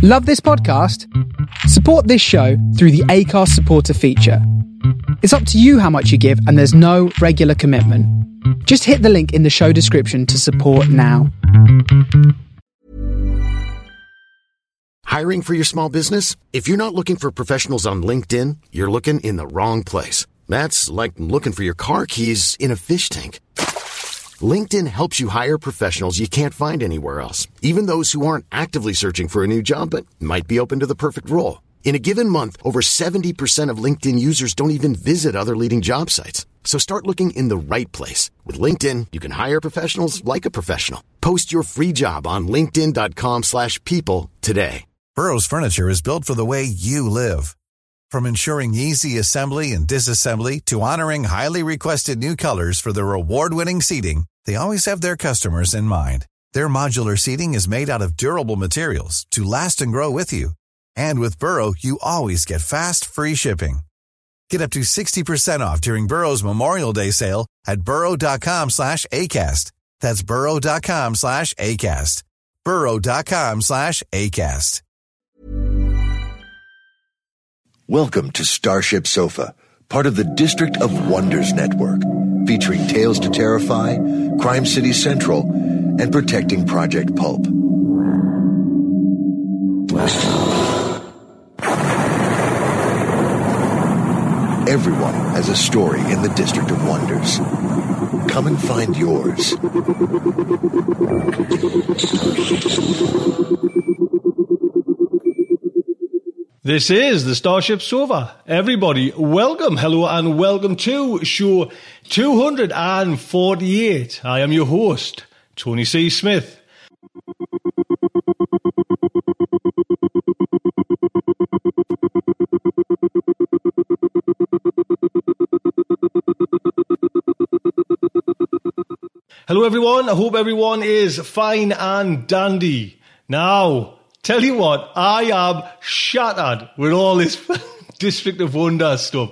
Love this podcast? Support this show through the Acast supporter feature. It's up to you how much you give, and there's no regular commitment. Just hit the link in the show description to support now. Hiring for your small business? If you're not looking for professionals on LinkedIn, you're looking in the wrong place. That's like looking for your car keys in a fish tank. LinkedIn helps you hire professionals you can't find anywhere else, even those who aren't actively searching for a new job but might be open to the perfect role. In a given month, over 70% of LinkedIn users don't even visit other leading job sites. So start looking in the right place. With LinkedIn, you can hire professionals like a professional. Post your free job on linkedin.com/people today. Burrow's furniture is built for the way you live. From ensuring easy assembly and disassembly to honoring highly requested new colors for their award-winning seating, they always have their customers in mind. Their modular seating is made out of durable materials to last and grow with you. And with Burrow, you always get fast, free shipping. Get up to 60% off during Burrow's Memorial Day sale at burrow.com/ACAST. That's burrow.com/ACAST. burrow.com/ACAST. Welcome to Starship Sofa, part of the District of Wonders network, featuring Tales to Terrify, Crime City Central, and Protecting Project Pulp. Everyone has a story in the District of Wonders. Come and find yours. This is the Starship Sofa. Everybody, welcome, hello, and welcome to show 248. I am your host, Tony C. Smith. Hello, everyone. I hope everyone is fine and dandy. Now, tell you what, I am shattered with all this District of Wonder stuff.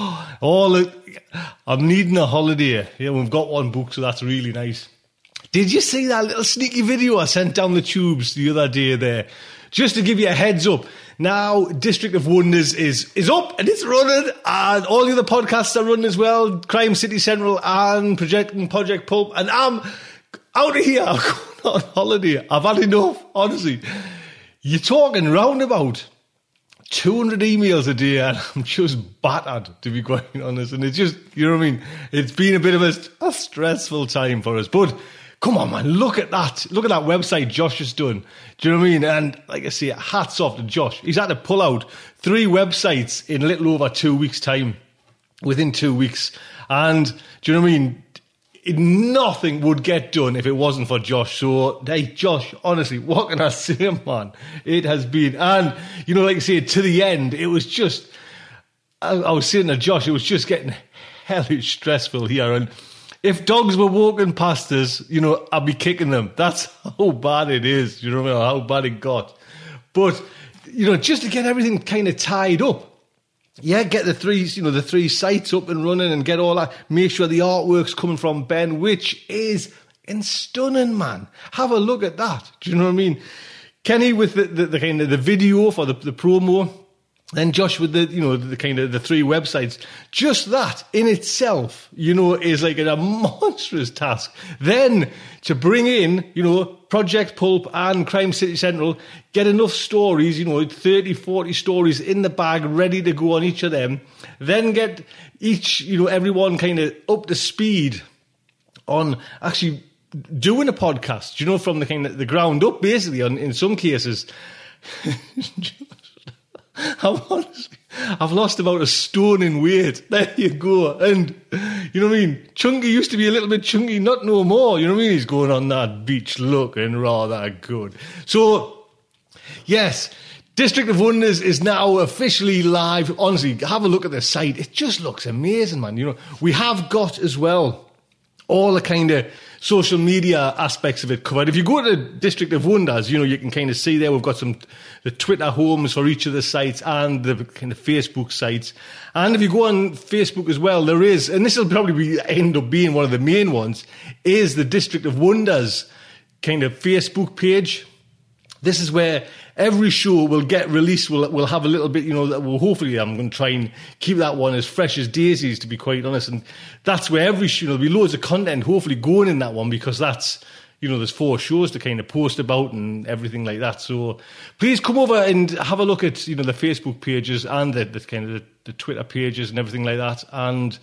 I'm needing a holiday. Yeah, we've got one booked, so that's really nice. Did you see that little sneaky video I sent down the tubes the other day there? Just to give you a heads up. Now, District of Wonders is up and it's running, and all the other podcasts are running as well. Crime City Central and Projecting Project Pulp, and I'm out of here. I'm going on holiday. I've had enough, honestly. You're talking round about 200 emails a day, and I'm just battered, to be quite honest. And it's just, you know what I mean? It's been a bit of a stressful time for us. But come on, man, look at that. Look at that website Josh has done. Do you know what I mean? And like I say, hats off to Josh. He's had to pull out 3 websites in a little over 2 weeks' time, within 2 weeks. And do you know what I mean? Nothing would get done if it wasn't for Josh. So, hey, Josh, honestly, what can I say, man? It has been, and, you know, like I say, to the end, it was just, I was saying to Josh, it was just getting hellish stressful here. And if dogs were walking past us, you know, I'd be kicking them. That's how bad it is, you know what I mean? How bad it got. But, you know, just to get everything kind of tied up. Yeah, get the 3 sites up and running and get all that. Make sure the artwork's coming from Ben, which is stunning, man. Have a look at that. Do you know what I mean? Kenny with the kind of the video for the promo, then Josh with the kind of the 3 websites. Just that in itself, you know, is like a monstrous task. Then to bring in, you know, Project Pulp and Crime City Central, get enough stories, you know, 30, 40 stories in the bag, ready to go on each of them. Then get each, you know, everyone kind of up to speed on actually doing a podcast, you know, from the kind of the ground up, basically, in some cases. I've lost about a stone in weight. There you go. And, you know what I mean? Chunky used to be a little bit chunky, not no more. You know what I mean? He's going on that beach looking rather good. So, yes, District of Wonders is now officially live. Honestly, have a look at the site. It just looks amazing, man. You know, we have got as well all the kind of social media aspects of it covered. If you go to District of Wonders, you know, you can kind of see there we've got the Twitter homes for each of the sites and the kind of Facebook sites. And if you go on Facebook as well, there is, and this will probably end up being one of the main ones, is the District of Wonders kind of Facebook page. this is where every show will get released. We'll have a little bit, that will hopefully I'm going to try and keep that one as fresh as daisies, to be quite honest. And that's where every show, there'll be loads of content hopefully going in that one, because that's, there's 4 shows to kind of post about and everything like that. So please come over and have a look at, the Facebook pages and the kind of the Twitter pages and everything like that. And,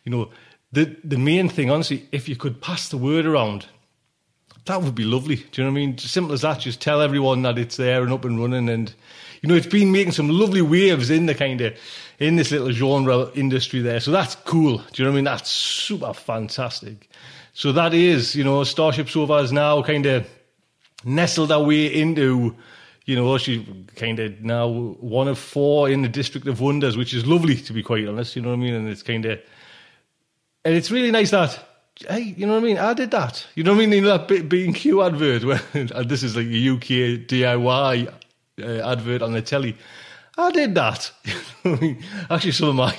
the main thing, honestly, if you could pass the word around, that would be lovely. Do you know what I mean? Just simple as that. Just tell everyone that it's there and up and running. And, it's been making some lovely waves in this little genre industry there. So that's cool. Do you know what I mean? That's super fantastic. So that is, Starship Sofa is now kind of nestled our way into, she's kind of now one of 4 in the District of Wonders, which is lovely, to be quite honest. You know what I mean? And it's kind of, and it's really nice that, hey, you know what I mean? I did that. You know what I mean? That B&Q advert, where this is like a UK DIY advert on the telly. I did that. You know what I mean? Actually, some of my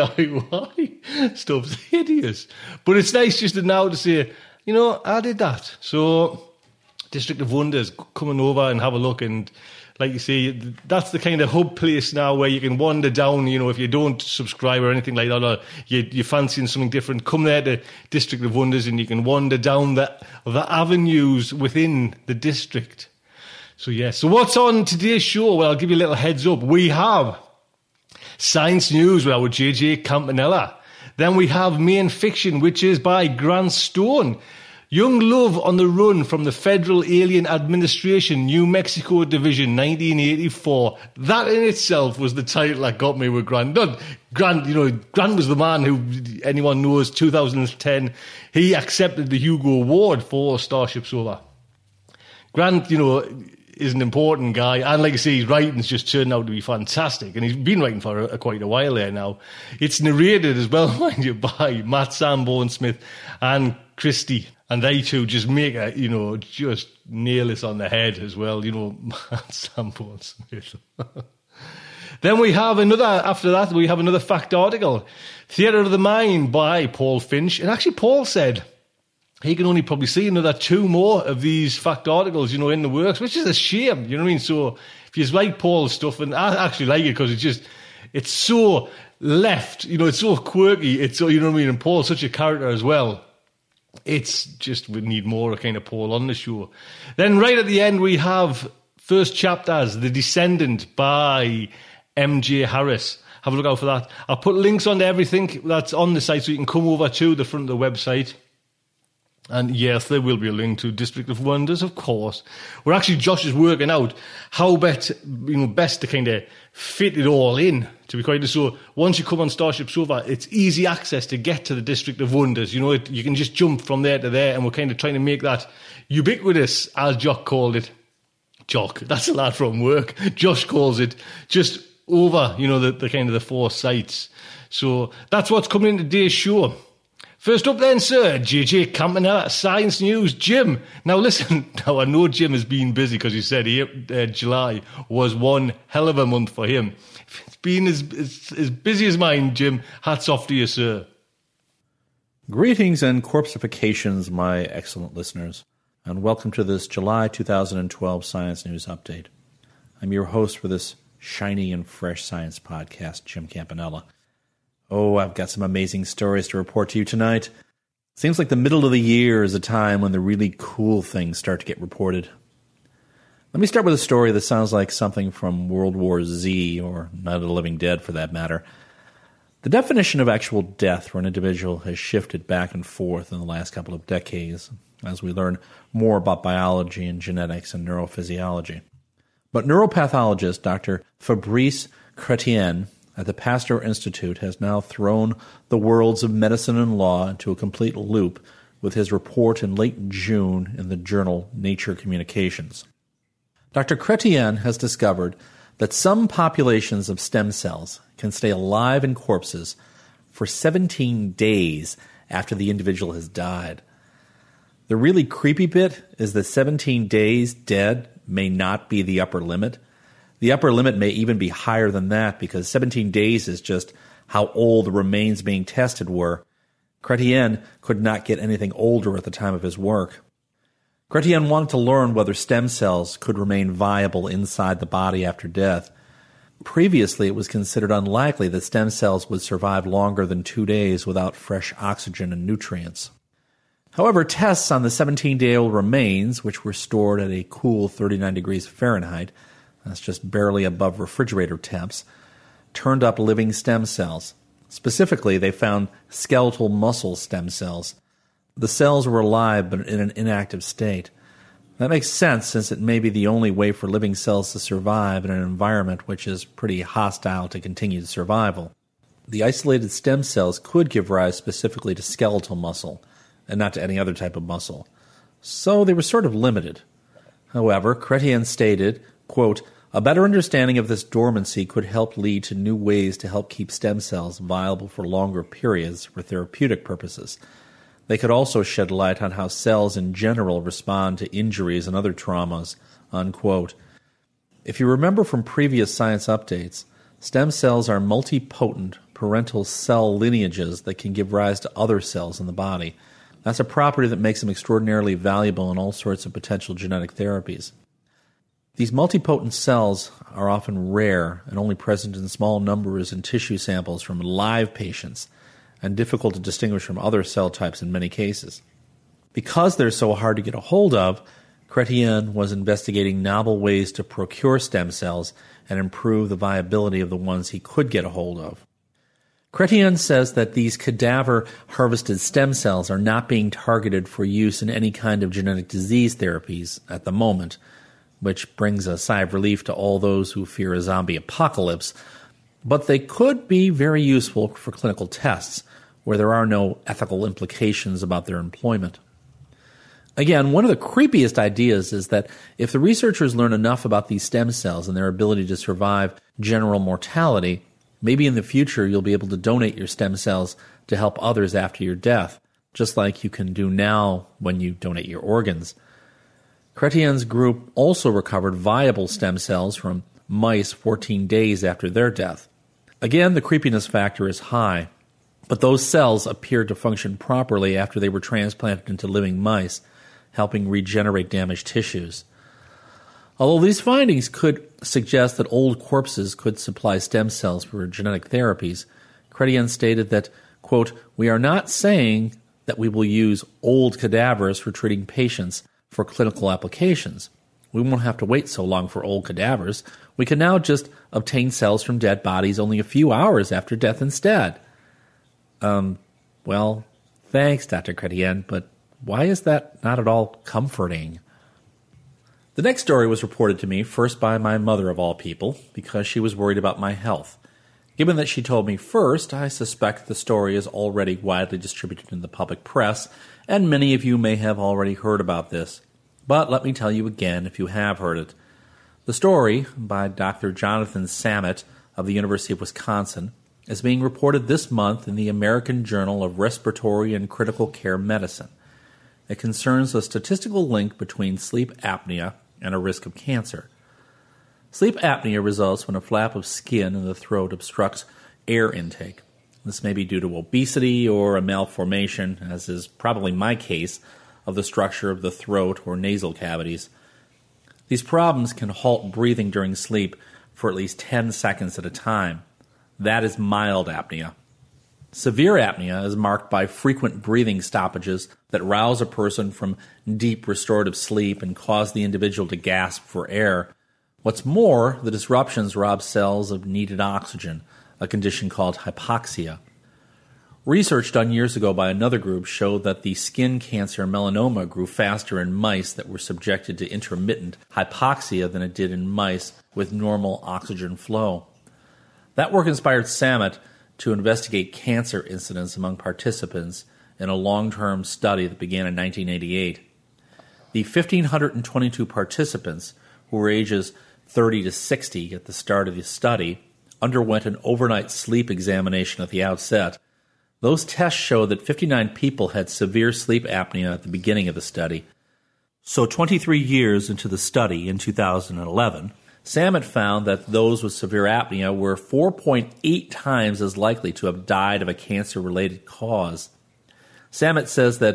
DIY stuff's hideous. But it's nice just now to say, I did that. So, District of Wonders, coming over and have a look. And like you say, that's the kind of hub place now where you can wander down, if you don't subscribe or anything like that, or you're fancying something different, come there to District of Wonders and you can wander down the avenues within the district. So, so what's on today's show? Well, I'll give you a little heads up. We have Science News with our JJ Campanella. Then we have Main Fiction, which is by Grant Stone. Young Love on the Run from the Federal Alien Administration, New Mexico Division, 1984. That in itself was the title that got me with Grant. Grant was the man who, anyone knows, 2010, he accepted the Hugo Award for Starship Sofa. Grant, is an important guy, and like I say, his writing's just turned out to be fantastic, and he's been writing for quite a while there now. It's narrated as well, mind you, by Matt Sanborn-Smith and Christie, and they two just make just nail this on the head as well, Matt Sanborn-Smith. Then after that, we have another fact article, Theatre of the Mind by Paul Finch, and actually Paul said he can only probably see another 2 more of these fact articles, in the works, which is a shame, you know what I mean? So if you like Paul's stuff, and I actually like it because it's so left, it's so quirky, it's so, you know what I mean? And Paul's such a character as well. It's just, we need more kind of Paul on the show. Then right at the end, we have first chapters, The Descendant by MJ Harris. Have a look out for that. I'll put links on to everything that's on the site so you can come over to the front of the website. And yes, there will be a link to District of Wonders, of course. Josh is working out how best to kind of fit it all in, to be quite honest. So once you come on Starship Sofa, it's easy access to get to the District of Wonders. You can just jump from there to there, and we're kind of trying to make that ubiquitous, as Jock called it. Jock, that's a lad from work. Josh calls it just over, the kind of the 4 sites. So that's what's coming in today's show. First up then, sir, JJ Campanella, Science News. Jim, now listen, I know Jim has been busy because he said July was one hell of a month for him. If it's been as busy as mine, Jim, hats off to you, sir. Greetings and corpsifications, my excellent listeners, and welcome to this July 2012 Science News Update. I'm your host for this shiny and fresh science podcast, Jim Campanella. Oh, I've got some amazing stories to report to you tonight. Seems like the middle of the year is a time when the really cool things start to get reported. Let me start with a story that sounds like something from World War Z, or Night of the Living Dead for that matter. The definition of actual death for an individual has shifted back and forth in the last couple of decades as we learn more about biology and genetics and neurophysiology. But neuropathologist Dr. Fabrice Chrétien at the Pasteur Institute has now thrown the worlds of medicine and law into a complete loop with his report in late June in the journal Nature Communications. Dr. Chrétien has discovered that some populations of stem cells can stay alive in corpses for 17 days after the individual has died. The really creepy bit is that 17 days dead may not be the upper limit. The upper limit may even be higher than that because 17 days is just how old the remains being tested were. Chrétien could not get anything older at the time of his work. Chrétien wanted to learn whether stem cells could remain viable inside the body after death. Previously, it was considered unlikely that stem cells would survive longer than 2 days without fresh oxygen and nutrients. However, tests on the 17-day-old remains, which were stored at a cool 39 degrees Fahrenheit, that's just barely above refrigerator temps, turned up living stem cells. Specifically, they found skeletal muscle stem cells. The cells were alive but in an inactive state. That makes sense, since it may be the only way for living cells to survive in an environment which is pretty hostile to continued survival. The isolated stem cells could give rise specifically to skeletal muscle, and not to any other type of muscle. So they were sort of limited. However, Chrétien stated, quote, "A better understanding of this dormancy could help lead to new ways to help keep stem cells viable for longer periods for therapeutic purposes. They could also shed light on how cells in general respond to injuries and other traumas," unquote. If you remember from previous science updates, stem cells are multipotent parental cell lineages that can give rise to other cells in the body. That's a property that makes them extraordinarily valuable in all sorts of potential genetic therapies. These multipotent cells are often rare and only present in small numbers in tissue samples from live patients, and difficult to distinguish from other cell types in many cases. Because they're so hard to get a hold of, Chrétien was investigating novel ways to procure stem cells and improve the viability of the ones he could get a hold of. Chrétien says that these cadaver-harvested stem cells are not being targeted for use in any kind of genetic disease therapies at the moment, which brings a sigh of relief to all those who fear a zombie apocalypse, but they could be very useful for clinical tests, where there are no ethical implications about their employment. Again, one of the creepiest ideas is that if the researchers learn enough about these stem cells and their ability to survive general mortality, maybe in the future you'll be able to donate your stem cells to help others after your death, just like you can do now when you donate your organs. Chrétien's group also recovered viable stem cells from mice 14 days after their death. Again, the creepiness factor is high, but those cells appeared to function properly after they were transplanted into living mice, helping regenerate damaged tissues. Although these findings could suggest that old corpses could supply stem cells for genetic therapies, Chrétien stated that, quote, "We are not saying that we will use old cadavers for treating patients for clinical applications. We won't have to wait so long for old cadavers. We can now just obtain cells from dead bodies only a few hours after death instead." Well, thanks, Dr. Chrétien, but why is that not at all comforting? The next story was reported to me first by my mother of all people, because she was worried about my health. Given that she told me first, I suspect the story is already widely distributed in the public press, and many of you may have already heard about this. But let me tell you again if you have heard it. The story, by Dr. Jonathan Samet of the University of Wisconsin, is being reported this month in the American Journal of Respiratory and Critical Care Medicine. It concerns a statistical link between sleep apnea and a risk of cancer. Sleep apnea results when a flap of skin in the throat obstructs air intake. This may be due to obesity or a malformation, as is probably my case, of the structure of the throat or nasal cavities. These problems can halt breathing during sleep for at least 10 seconds at a time. That is mild apnea. Severe apnea is marked by frequent breathing stoppages that rouse a person from deep restorative sleep and cause the individual to gasp for air. What's more, the disruptions rob cells of needed oxygen, a condition called hypoxia. Research done years ago by another group showed that the skin cancer melanoma grew faster in mice that were subjected to intermittent hypoxia than it did in mice with normal oxygen flow. That work inspired Samet to investigate cancer incidence among participants in a long-term study that began in 1988. The 1,522 participants, who were ages 30 to 60 at the start of the study, underwent an overnight sleep examination at the outset. Those tests showed that 59 people had severe sleep apnea at the beginning of the study. So 23 years into the study, in 2011, Samet found that those with severe apnea were 4.8 times as likely to have died of a cancer-related cause. Samet says that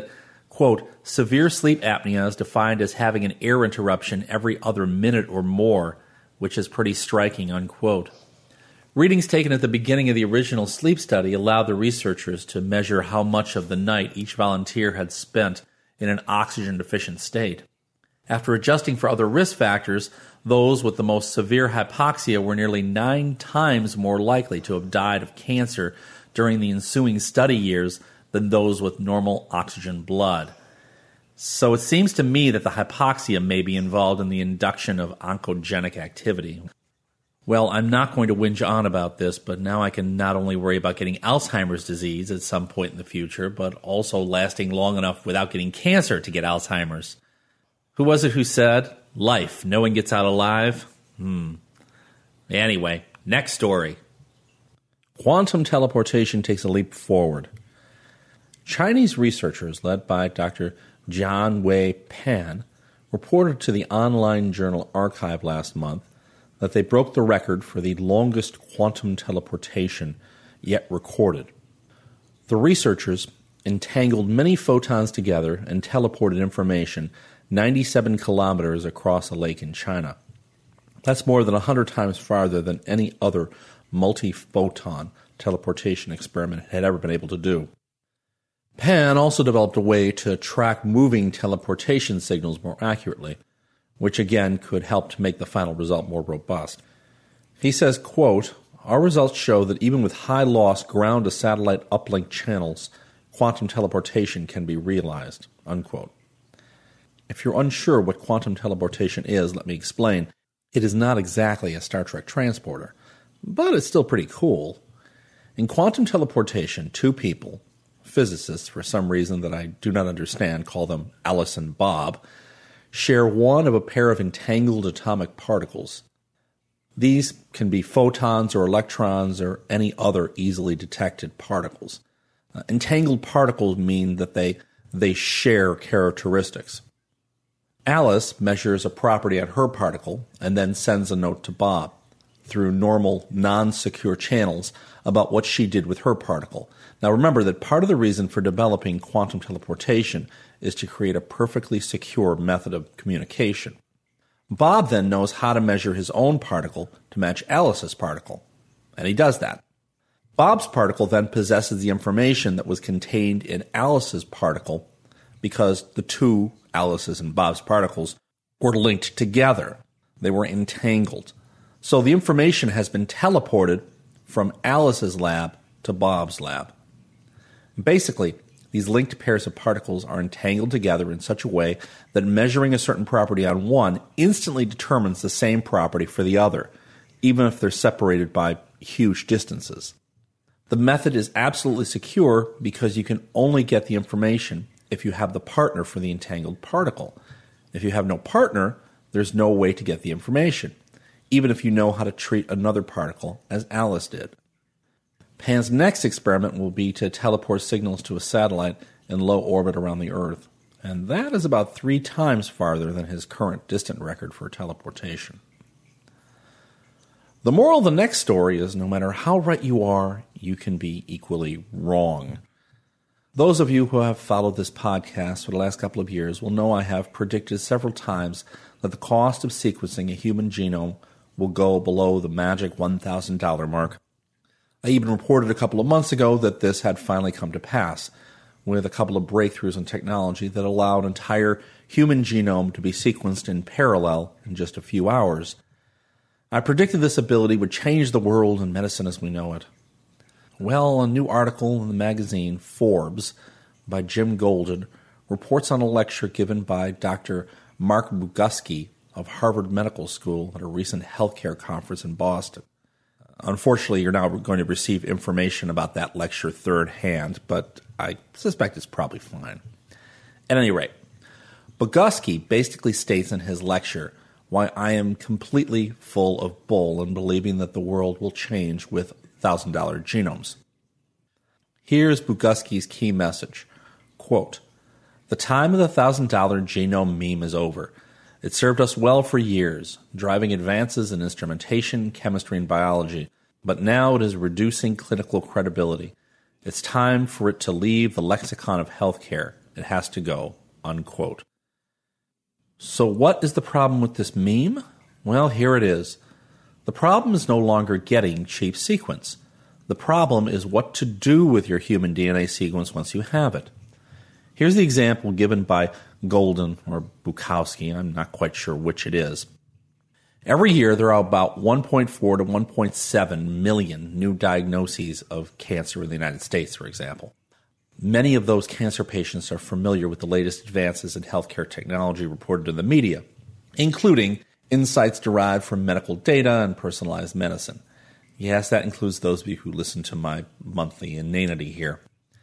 Quote, severe sleep apnea is defined as having an air interruption every other minute or more, which is pretty striking, unquote. Readings taken at the beginning of the original sleep study allowed the researchers to measure how much of the night each volunteer had spent in an oxygen-deficient state. After adjusting for other risk factors, those with the most severe hypoxia were nearly 9 times more likely to have died of cancer during the ensuing study years than those with normal oxygen blood. So it seems to me that the hypoxia may be involved in the induction of oncogenic activity. Well, I'm not going to whinge on about this, but now I can not only worry about getting Alzheimer's disease at some point in the future, but also lasting long enough without getting cancer to get Alzheimer's. Who was it who said, life, no one gets out alive? Anyway, next story. Quantum teleportation takes a leap forward. Chinese researchers led by Dr. Jianwei Pan reported to the online journal Archive last month that they broke the record for the longest quantum teleportation yet recorded. The researchers entangled many photons together and teleported information 97 kilometers across a lake in China. That's more than 100 times farther than any other multi-photon teleportation experiment had ever been able to do. Pan also developed a way to track moving teleportation signals more accurately, which again could help to make the final result more robust. He says, quote, our results show that even with high-loss ground-to-satellite uplink channels, quantum teleportation can be realized, unquote. If you're unsure what quantum teleportation is, let me explain. It is not exactly a Star Trek transporter, but it's still pretty cool. In quantum teleportation, 2 people, physicists for some reason that I do not understand, call them Alice and Bob, share one of a pair of entangled atomic particles. These can be photons or electrons or any other easily detected particles. Entangled particles mean that they share characteristics. Alice measures a property on her particle and then sends a note to Bob through normal, non-secure channels about what she did with her particle. Now remember that part of the reason for developing quantum teleportation is to create a perfectly secure method of communication. Bob then knows how to measure his own particle to match Alice's particle, and he does that. Bob's particle then possesses the information that was contained in Alice's particle because the 2, Alice's and Bob's particles, were linked together. They were entangled. So the information has been teleported from Alice's lab to Bob's lab. Basically, these linked pairs of particles are entangled together in such a way that measuring a certain property on one instantly determines the same property for the other, even if they're separated by huge distances. The method is absolutely secure because you can only get the information if you have the partner for the entangled particle. If you have no partner, there's no way to get the information, even if you know how to treat another particle as Alice did. Pan's next experiment will be to teleport signals to a satellite in low orbit around the Earth, and that is about 3 times farther than his current distant record for teleportation. The moral of the next story is no matter how right you are, you can be equally wrong. Those of you who have followed this podcast for the last couple of years will know I have predicted several times that the cost of sequencing a human genome will go below the magic $1,000 mark. I even reported a couple of months ago that this had finally come to pass, with a couple of breakthroughs in technology that allow an entire human genome to be sequenced in parallel in just a few hours. I predicted this ability would change the world and medicine as we know it. Well, a new article in the magazine Forbes by Jim Golden reports on a lecture given by Dr. Mark Buguski of Harvard Medical School at a recent healthcare conference in Boston. Unfortunately, you're now going to receive information about that lecture third hand, but I suspect it's probably fine. At any rate, Buguski basically states in his lecture why I am completely full of bull in believing that the world will change with $1,000 genomes. Here's Buguski's key message. Quote, the time of the $1,000 genome meme is over. It served us well for years, driving advances in instrumentation, chemistry, and biology, but now it is reducing clinical credibility. It's time for it to leave the lexicon of healthcare It has to go, unquote. So what is the problem with this meme? Well, here it is. The problem is no longer getting cheap sequence. The problem is what to do with your human DNA sequence once you have it. Here's the example given by Golden or Bukowski. I'm not quite sure which it is. Every year, there are about 1.4 to 1.7 million new diagnoses of cancer in the United States, for example. Many of those cancer patients are familiar with the latest advances in healthcare technology reported in the media, including insights derived from medical data and personalized medicine. Yes, that includes those of you who listen to my monthly inanity here.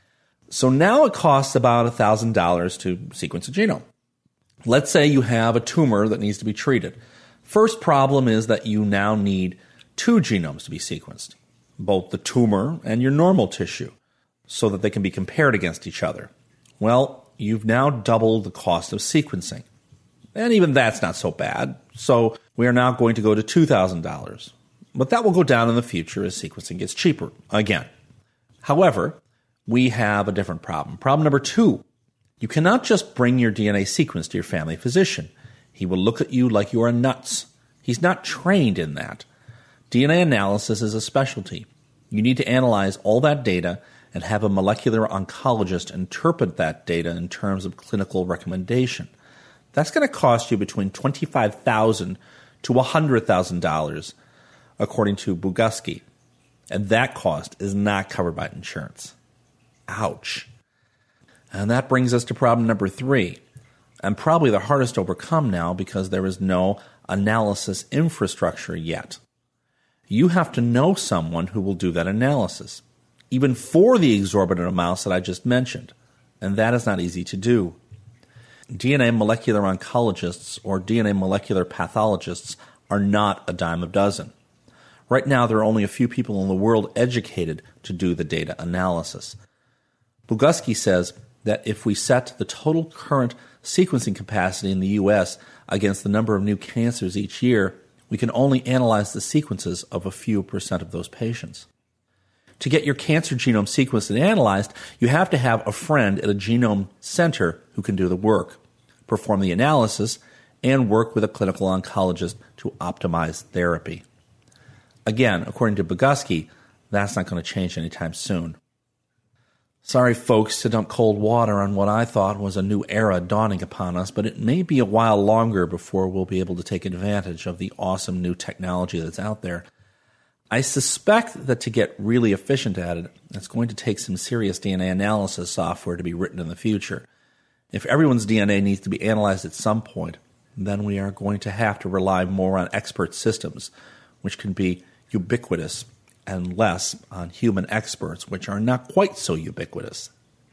So now it costs about $1,000 to sequence a genome. Let's say you have a tumor that needs to be treated. First problem is that you now need 2 genomes to be sequenced, both the tumor and your normal tissue, so that they can be compared against each other. Well, you've now doubled the cost of sequencing. And even that's not so bad, so we are now going to go to $2,000. But that will go down in the future as sequencing gets cheaper again. However, we have a different problem. Problem number 2, you cannot just bring your DNA sequence to your family physician. He will look at you like you are nuts. He's not trained in that. DNA analysis is a specialty. You need to analyze all that data and have a molecular oncologist interpret that data in terms of clinical recommendation. That's going to cost you between $25,000 to $100,000, according to Bukowski. And that cost is not covered by insurance. Ouch. And that brings us to problem number 3, and probably the hardest to overcome now because there is no analysis infrastructure yet. You have to know someone who will do that analysis, even for the exorbitant amounts that I just mentioned, and that is not easy to do. DNA molecular oncologists or DNA molecular pathologists are not a dime a dozen. Right now, there are only a few people in the world educated to do the data analysis. Bukowski says that if we set the total current sequencing capacity in the U.S. against the number of new cancers each year, we can only analyze the sequences of a few percent of those patients. To get your cancer genome sequenced and analyzed, you have to have a friend at a genome center who can do the work, perform the analysis, and work with a clinical oncologist to optimize therapy. Again, according to Bukowski, that's not going to change anytime soon. Sorry, folks, to dump cold water on what I thought was a new era dawning upon us, but it may be a while longer before we'll be able to take advantage of the awesome new technology that's out there. I suspect that to get really efficient at it, it's going to take some serious DNA analysis software to be written in the future. If everyone's DNA needs to be analyzed at some point, then we are going to have to rely more on expert systems, which can be ubiquitous, and less on human experts, which are not quite so ubiquitous.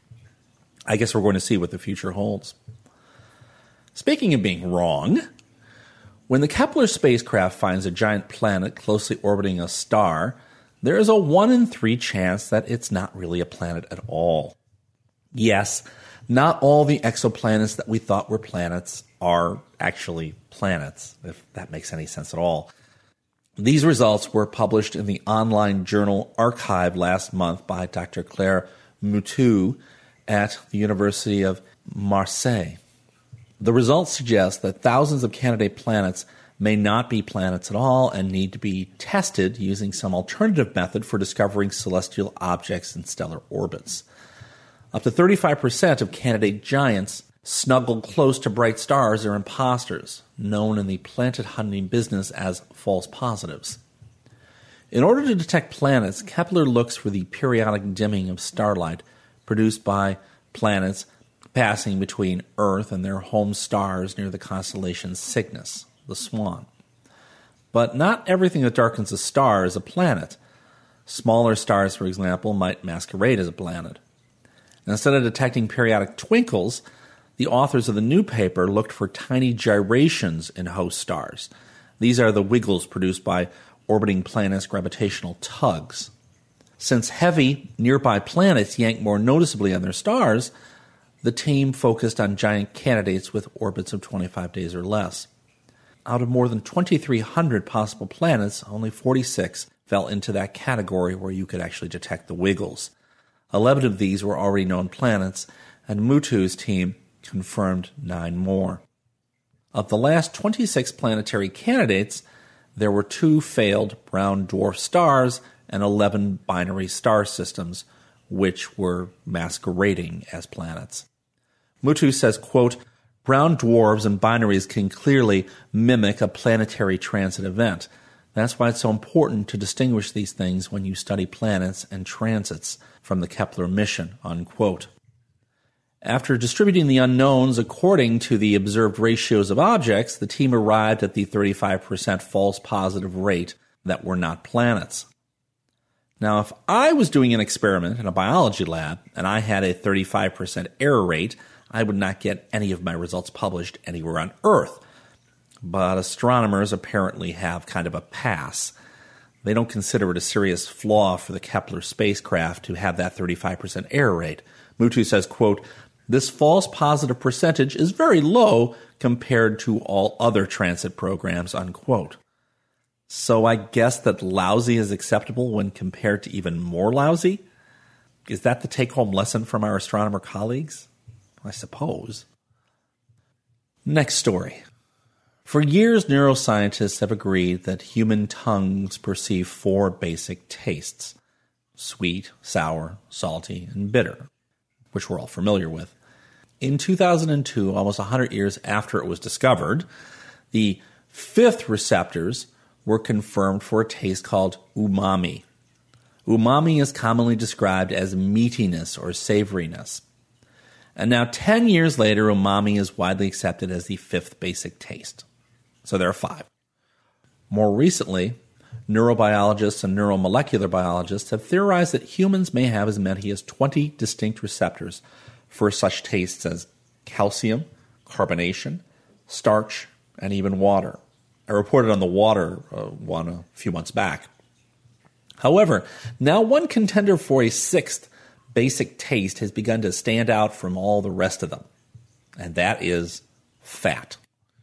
I guess we're going to see what the future holds. Speaking of being wrong, when the Kepler spacecraft finds a giant planet closely orbiting a star, there is a 1 in 3 chance that it's not really a planet at all. Yes, not all the exoplanets that we thought were planets are actually planets, if that makes any sense at all. These results were published in the online journal Archive last month by Dr. Claire Moutou at the University of Marseille. The results suggest that thousands of candidate planets may not be planets at all and need to be tested using some alternative method for discovering celestial objects in stellar orbits. Up to 35% of candidate giants snuggled close to bright stars are imposters, known in the planet hunting business as false positives. In order to detect planets, Kepler looks for the periodic dimming of starlight produced by planets passing between Earth and their home stars near the constellation Cygnus, the Swan. But not everything that darkens a star is a planet. Smaller stars, for example, might masquerade as a planet. And instead of detecting periodic twinkles, the authors of the new paper looked for tiny gyrations in host stars. These are the wiggles produced by orbiting planets' gravitational tugs. Since heavy, nearby planets yank more noticeably on their stars, the team focused on giant candidates with orbits of 25 days or less. Out of more than 2,300 possible planets, only 46 fell into that category where you could actually detect the wiggles. 11 of these were already known planets, and Mutu's team confirmed 9 more. Of the last 26 planetary candidates, there were 2 failed brown dwarf stars and 11 binary star systems, which were masquerading as planets. Mutu says, quote, brown dwarfs and binaries can clearly mimic a planetary transit event. That's why it's so important to distinguish these things when you study planets and transits from the Kepler mission, unquote. After distributing the unknowns according to the observed ratios of objects, the team arrived at the 35% false positive rate that were not planets. Now, if I was doing an experiment in a biology lab and I had a 35% error rate, I would not get any of my results published anywhere on Earth. But astronomers apparently have kind of a pass. They don't consider it a serious flaw for the Kepler spacecraft to have that 35% error rate. Mutu says, quote, this false positive percentage is very low compared to all other transit programs, unquote. So I guess that lousy is acceptable when compared to even more lousy? Is that the take-home lesson from our astronomer colleagues? I suppose. Next story. For years, neuroscientists have agreed that human tongues perceive 4 basic tastes: sweet, sour, salty, and bitter, which we're all familiar with. In 2002, almost 100 years after it was discovered, the 5th receptors were confirmed for a taste called umami. Umami is commonly described as meatiness or savoriness. And now 10 years later, umami is widely accepted as the 5th basic taste. So there are 5. More recently, neurobiologists and neuromolecular biologists have theorized that humans may have as many as 20 distinct receptors for such tastes as calcium, carbonation, starch, and even water. I reported on the water one a few months back. However, now one contender for a 6th basic taste has begun to stand out from all the rest of them, and that is fat.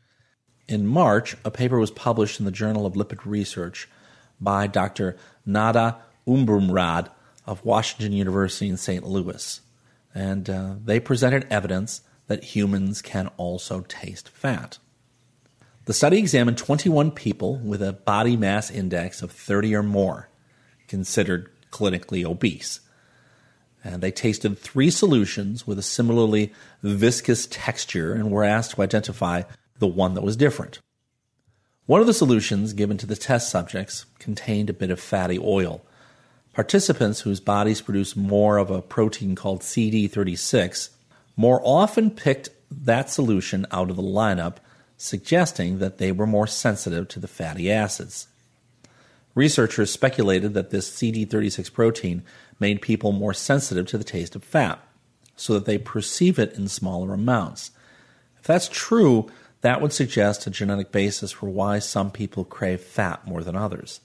In March, a paper was published in the Journal of Lipid Research by Dr. Nada Umbrumrad of Washington University in St. Louis, and they presented evidence that humans can also taste fat. The study examined 21 people with a body mass index of 30 or more, considered clinically obese. And they tasted 3 solutions with a similarly viscous texture and were asked to identify the one that was different. One of the solutions given to the test subjects contained a bit of fatty oil. Participants whose bodies produce more of a protein called CD36 more often picked that solution out of the lineup, suggesting that they were more sensitive to the fatty acids. Researchers speculated that this CD36 protein made people more sensitive to the taste of fat, so that they perceive it in smaller amounts. If that's true, that would suggest a genetic basis for why some people crave fat more than others.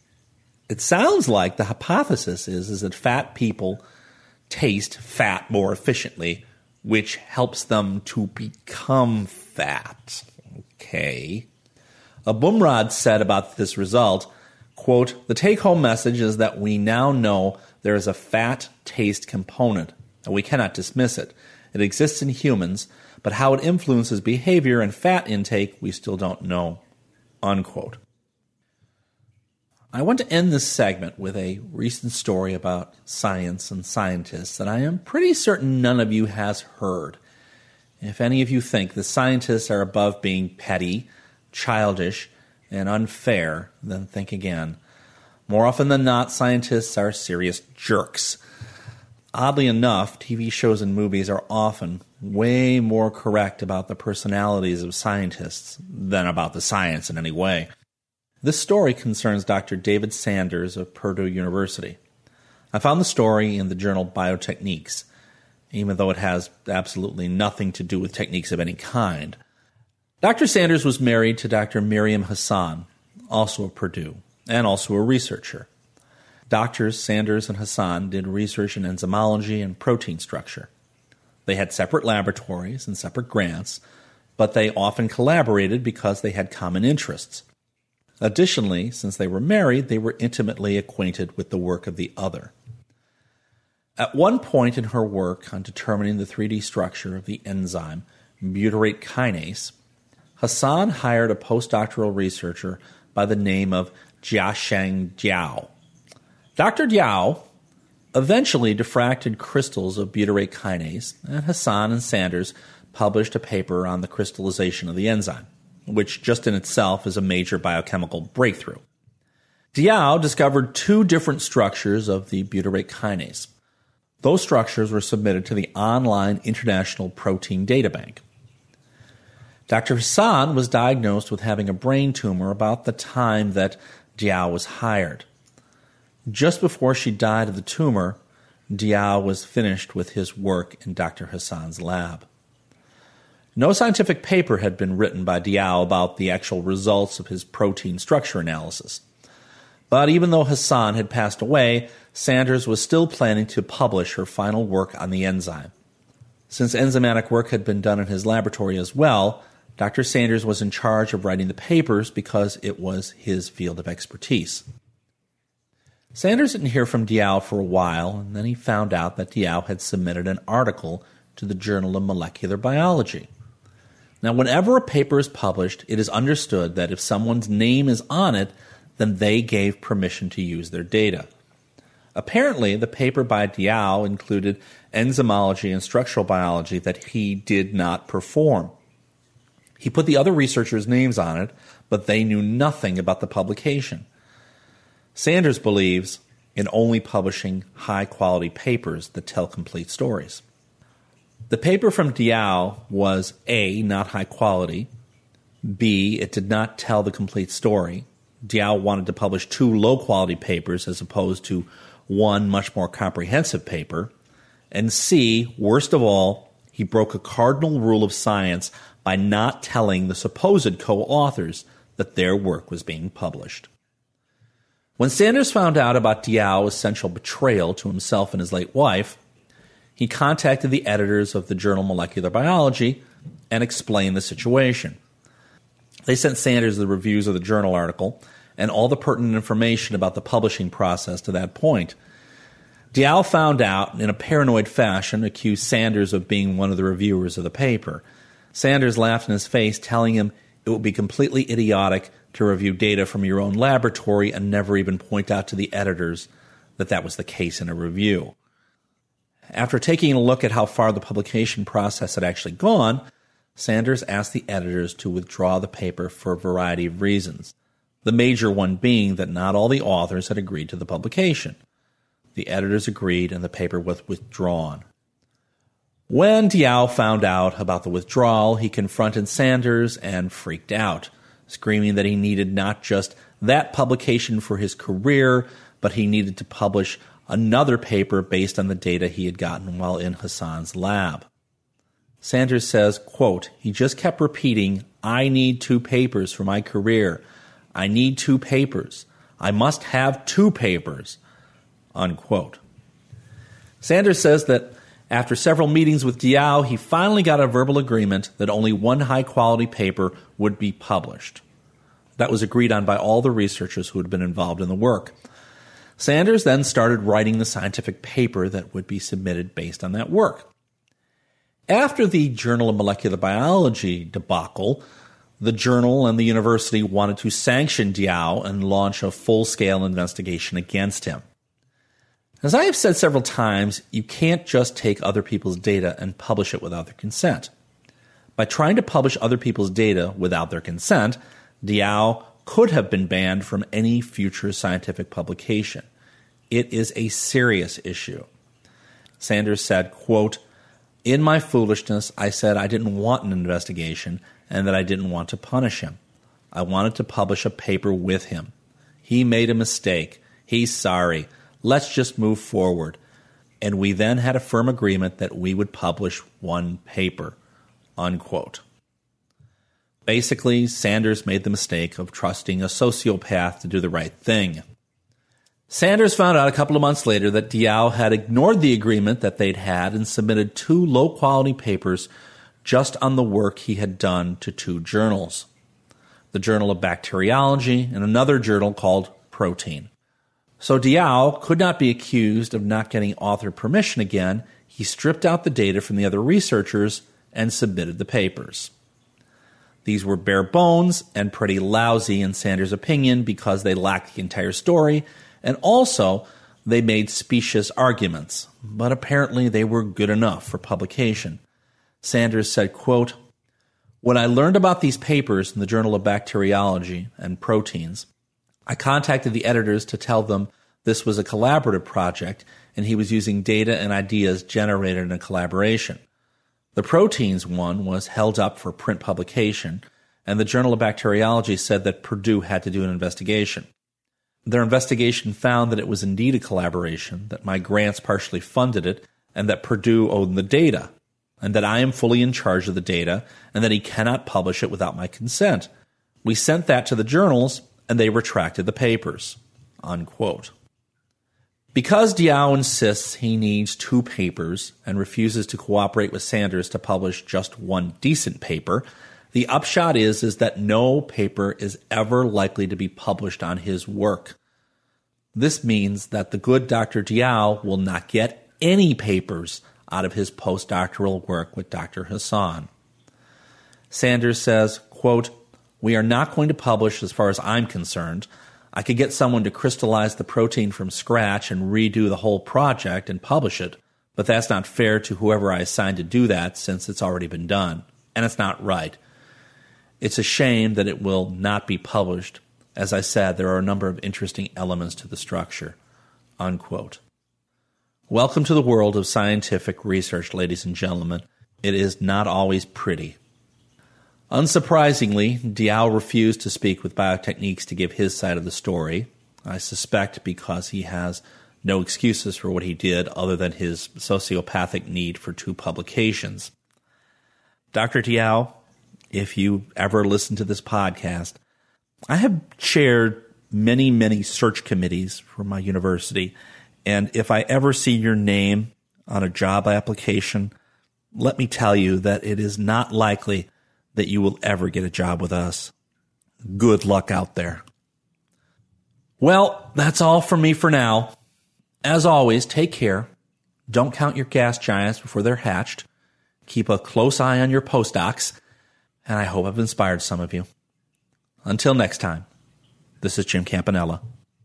It sounds like the hypothesis is that fat people taste fat more efficiently, which helps them to become fat. Okay. Abumrad said about this result, quote, the take-home message is that we now know there is a fat taste component, and we cannot dismiss it. It exists in humans, but how it influences behavior and fat intake, we still don't know, unquote. I want to end this segment with a recent story about science and scientists that I am pretty certain none of you has heard. If any of you think the scientists are above being petty, childish, and unfair, then think again. More often than not, scientists are serious jerks. Oddly enough, TV shows and movies are often way more correct about the personalities of scientists than about the science in any way. This story concerns Dr. David Sanders of Purdue University. I found the story in the journal Biotechniques, even though it has absolutely nothing to do with techniques of any kind. Dr. Sanders was married to Dr. Miriam Hassan, also of Purdue, and also a researcher. Doctors Sanders and Hassan did research in enzymology and protein structure. They had separate laboratories and separate grants, but they often collaborated because they had common interests. Additionally, since they were married, they were intimately acquainted with the work of the other. At one point in her work on determining the 3D structure of the enzyme butyrate kinase, Hassan hired a postdoctoral researcher by the name of Jiasheng Diao. Dr. Diao eventually diffracted crystals of butyrate kinase, and Hassan and Sanders published a paper on the crystallization of the enzyme, which just in itself is a major biochemical breakthrough. Diao discovered 2 different structures of the butyrate kinase. Those structures were submitted to the online International Protein Data Bank. Dr. Hassan was diagnosed with having a brain tumor about the time that Diao was hired. Just before she died of the tumor, Diao was finished with his work in Dr. Hassan's lab. No scientific paper had been written by Diao about the actual results of his protein structure analysis. But even though Hassan had passed away, Sanders was still planning to publish her final work on the enzyme. Since enzymatic work had been done in his laboratory as well, Dr. Sanders was in charge of writing the papers because it was his field of expertise. Sanders didn't hear from Diao for a while, and then he found out that Diao had submitted an article to the Journal of Molecular Biology. Now, whenever a paper is published, it is understood that if someone's name is on it, then they gave permission to use their data. Apparently, the paper by Diao included enzymology and structural biology that he did not perform. He put the other researchers' names on it, but they knew nothing about the publication. Sanders believes in only publishing high-quality papers that tell complete stories. The paper from Diao was A, not high quality, B, it did not tell the complete story. Diao wanted to publish 2 low-quality papers as opposed to 1 much more comprehensive paper, and C, worst of all, he broke a cardinal rule of science by not telling the supposed co-authors that their work was being published. When Sanders found out about Diao's essential betrayal to himself and his late wife, he contacted the editors of the journal Molecular Biology and explained the situation. They sent Sanders the reviews of the journal article and all the pertinent information about the publishing process to that point. Diao found out, in a paranoid fashion, accused Sanders of being one of the reviewers of the paper. Sanders laughed in his face, telling him it would be completely idiotic to review data from your own laboratory and never even point out to the editors that that was the case in a review. After taking a look at how far the publication process had actually gone, Sanders asked the editors to withdraw the paper for a variety of reasons, the major one being that not all the authors had agreed to the publication. The editors agreed and the paper was withdrawn. When Diao found out about the withdrawal, he confronted Sanders and freaked out, screaming that he needed not just that publication for his career, but he needed to publish another paper based on the data he had gotten while in Hassan's lab. Sanders says, quote, he just kept repeating, I need 2 papers for my career. I need 2 papers. I must have 2 papers, unquote. Sanders says that after several meetings with Diao, he finally got a verbal agreement that only 1 high-quality paper would be published. That was agreed on by all the researchers who had been involved in the work. Sanders then started writing the scientific paper that would be submitted based on that work. After the Journal of Molecular Biology debacle, the journal and the university wanted to sanction Diao and launch a full-scale investigation against him. As I have said several times, you can't just take other people's data and publish it without their consent. By trying to publish other people's data without their consent, Diao could have been banned from any future scientific publication. It is a serious issue. Sanders said, quote, in my foolishness, I said I didn't want an investigation and that I didn't want to punish him. I wanted to publish a paper with him. He made a mistake. He's sorry. Let's just move forward. And we then had a firm agreement that we would publish 1 paper, unquote. Basically, Sanders made the mistake of trusting a sociopath to do the right thing. Sanders found out a couple of months later that Diao had ignored the agreement that they'd had and submitted 2 low-quality papers just on the work he had done to 2 journals, the Journal of Bacteriology and another journal called Protein. So Diao could not be accused of not getting author permission again. He stripped out the data from the other researchers and submitted the papers. These were bare bones and pretty lousy in Sanders' opinion because they lacked the entire story, and also they made specious arguments, but apparently they were good enough for publication. Sanders said, quote, "When I learned about these papers in the Journal of Bacteriology and Proteins, I contacted the editors to tell them this was a collaborative project and he was using data and ideas generated in a collaboration. The Proteins one was held up for print publication, and the Journal of Bacteriology said that Purdue had to do an investigation. Their investigation found that it was indeed a collaboration, that my grants partially funded it, and that Purdue owned the data, and that I am fully in charge of the data, and that he cannot publish it without my consent. We sent that to the journals, and they retracted the papers." Unquote. Because Diao insists he needs 2 papers and refuses to cooperate with Sanders to publish just one decent paper, the upshot is that no paper is ever likely to be published on his work. This means that the good Dr. Diao will not get any papers out of his postdoctoral work with Dr. Hassan. Sanders says, quote, "We are not going to publish as far as I'm concerned. I could get someone to crystallize the protein from scratch and redo the whole project and publish it, but that's not fair to whoever I assigned to do that since it's already been done, and it's not right. It's a shame that it will not be published. As I said, there are a number of interesting elements to the structure." Unquote. Welcome to the world of scientific research, ladies and gentlemen. It is not always pretty. Unsurprisingly, Diao refused to speak with Biotechniques to give his side of the story, I suspect because he has no excuses for what he did other than his sociopathic need for 2 publications. Dr. Diao, if you ever listen to this podcast, I have chaired many, many search committees for my university, and if I ever see your name on a job application, let me tell you that it is not likely that you will ever get a job with us. Good luck out there. Well, that's all from me for now. As always, take care. Don't count your gas giants before they're hatched. Keep a close eye on your postdocs, and I hope I've inspired some of you. Until next time, this is Jim Campanella.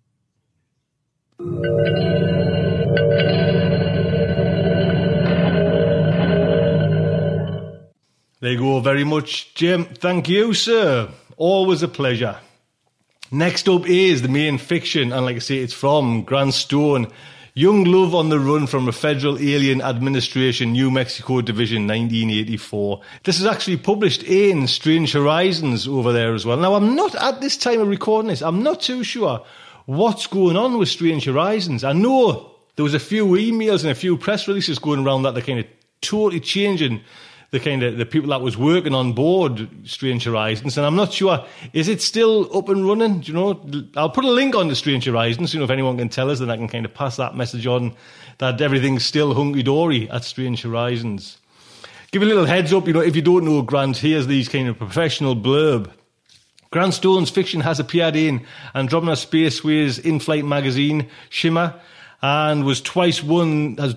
There you go, very much, Jim. Thank you, sir. Always a pleasure. Next up is the main fiction, and like I say, it's from Grant Stone. Young Love on the Run from a Federal Alien Administration, New Mexico Division, 1984. This is actually published in Strange Horizons over there as well. Now, I'm not, at this time of recording this, I'm not too sure what's going on with Strange Horizons. I know there was a few emails and a few press releases going around that they're kind of totally changing the people that was working on board Strange Horizons, and I'm not sure, is it still up and running? Do you know? I'll put a link on the Strange Horizons, if anyone can tell us, then I can kind of pass that message on that everything's still hunky-dory at Strange Horizons. Give a little heads up, if you don't know Grant, here's these kind of professional blurb. Grant Stone's fiction has appeared in Andromeda Spaceway's in-flight magazine, Shimmer, and was twice won. I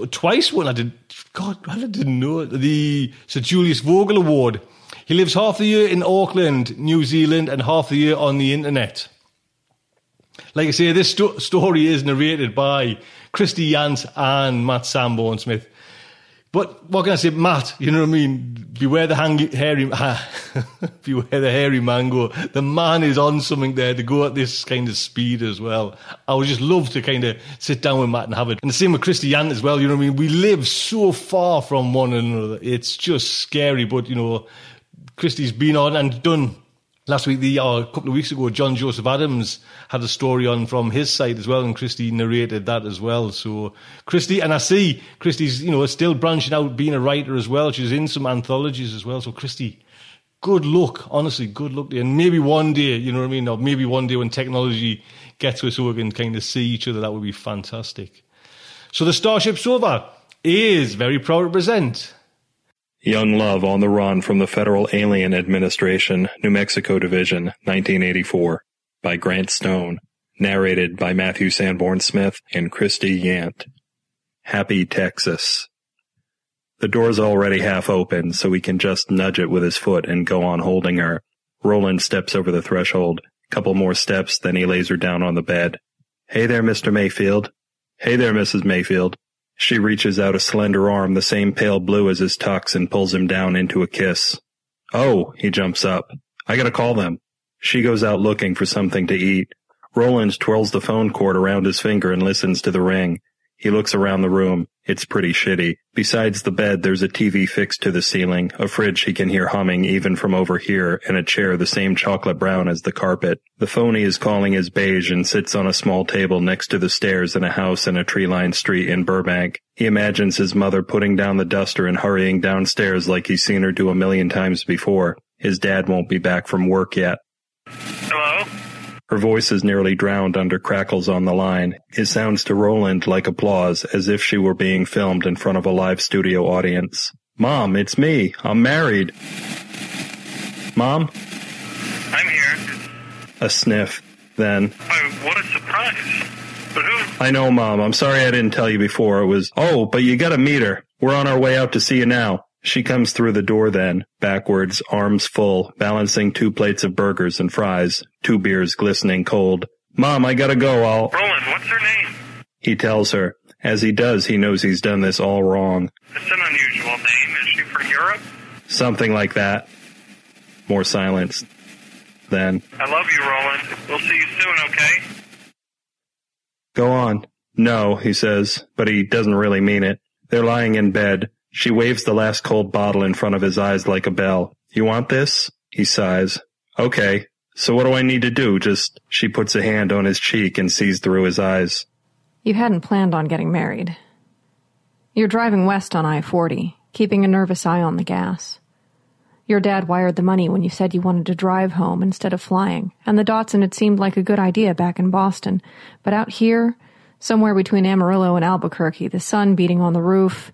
didn't know it. The Sir Julius Vogel Award. He lives half the year in Auckland, New Zealand, and half the year on the internet. Like I say, this story is narrated by Christy Yant and Matt Sanborn-Smith. But what can I say, Matt? You know what I mean? Beware the hairy mango. The man is on something there to go at this kind of speed as well. I would just love to kind of sit down with Matt and have it. And the same with Christy Yant as well. You know what I mean? We live so far from one another. It's just scary. But, Christy's been on and done. Last week, a couple of weeks ago, John Joseph Adams had a story on from his side as well, and Christy narrated that as well. So, Christy, and I see Christy's, still branching out, being a writer as well. She's in some anthologies as well. So, Christy, good luck, honestly, good luck to you. And maybe one day, you know what I mean, or maybe one day when technology gets to us so we can kind of see each other, that would be fantastic. So, the Starship Sofa is very proud to present Young Love on the Run from the Federal Alien Administration, New Mexico Division, 1984, by Grant Stone. narrated by Matthew Sanborn Smith and Christy Yant. Happy Texas. The door's already half open, so he can just nudge it with his foot and go on holding her. Roland steps over the threshold. Couple more steps, then he lays her down on the bed. Hey there, Mr. Mayfield. Hey there, Mrs. Mayfield. She reaches out a slender arm, the same pale blue as his tux, and pulls him down into a kiss. Oh, he jumps up. I gotta call them. She goes out looking for something to eat. Roland twirls the phone cord around his finger and listens to the ring. He looks around the room. It's pretty shitty. Besides the bed, there's a TV fixed to the ceiling, a fridge he can hear humming even from over here, and a chair the same chocolate brown as the carpet. The phone he is calling is beige and sits on a small table next to the stairs in a house in a tree-lined street in Burbank. He imagines his mother putting down the duster and hurrying downstairs like he's seen her do a million times before. His dad won't be back from work yet. Hello? Her voice is nearly drowned under crackles on the line. It sounds to Roland like applause, as if she were being filmed in front of a live studio audience. Mom, it's me. I'm married. Mom? I'm here. A sniff. Then, Oh, what a surprise. But who? I know, Mom. I'm sorry I didn't tell you before. It was, oh, but you gotta meet her. We're on our way out to see you now. She comes through the door then, backwards, arms full, balancing 2 plates of burgers and fries, 2 beers glistening cold. Mom, I gotta go, Roland, what's her name? He tells her. As he does, he knows he's done this all wrong. It's an unusual name. Is she from Europe? Something like that. More silence. Then, I love you, Roland. We'll see you soon, okay? go on. No, he says, but he doesn't really mean it. They're lying in bed. She waves the last cold bottle in front of his eyes like a bell. You want this? He sighs. Okay. So what do I need to do? She puts a hand on his cheek and sees through his eyes. You hadn't planned on getting married. You're driving west on I-40, keeping a nervous eye on the gas. Your dad wired the money when you said you wanted to drive home instead of flying, and the Datsun had seemed like a good idea back in Boston. But out here, somewhere between Amarillo and Albuquerque, the sun beating on the roof...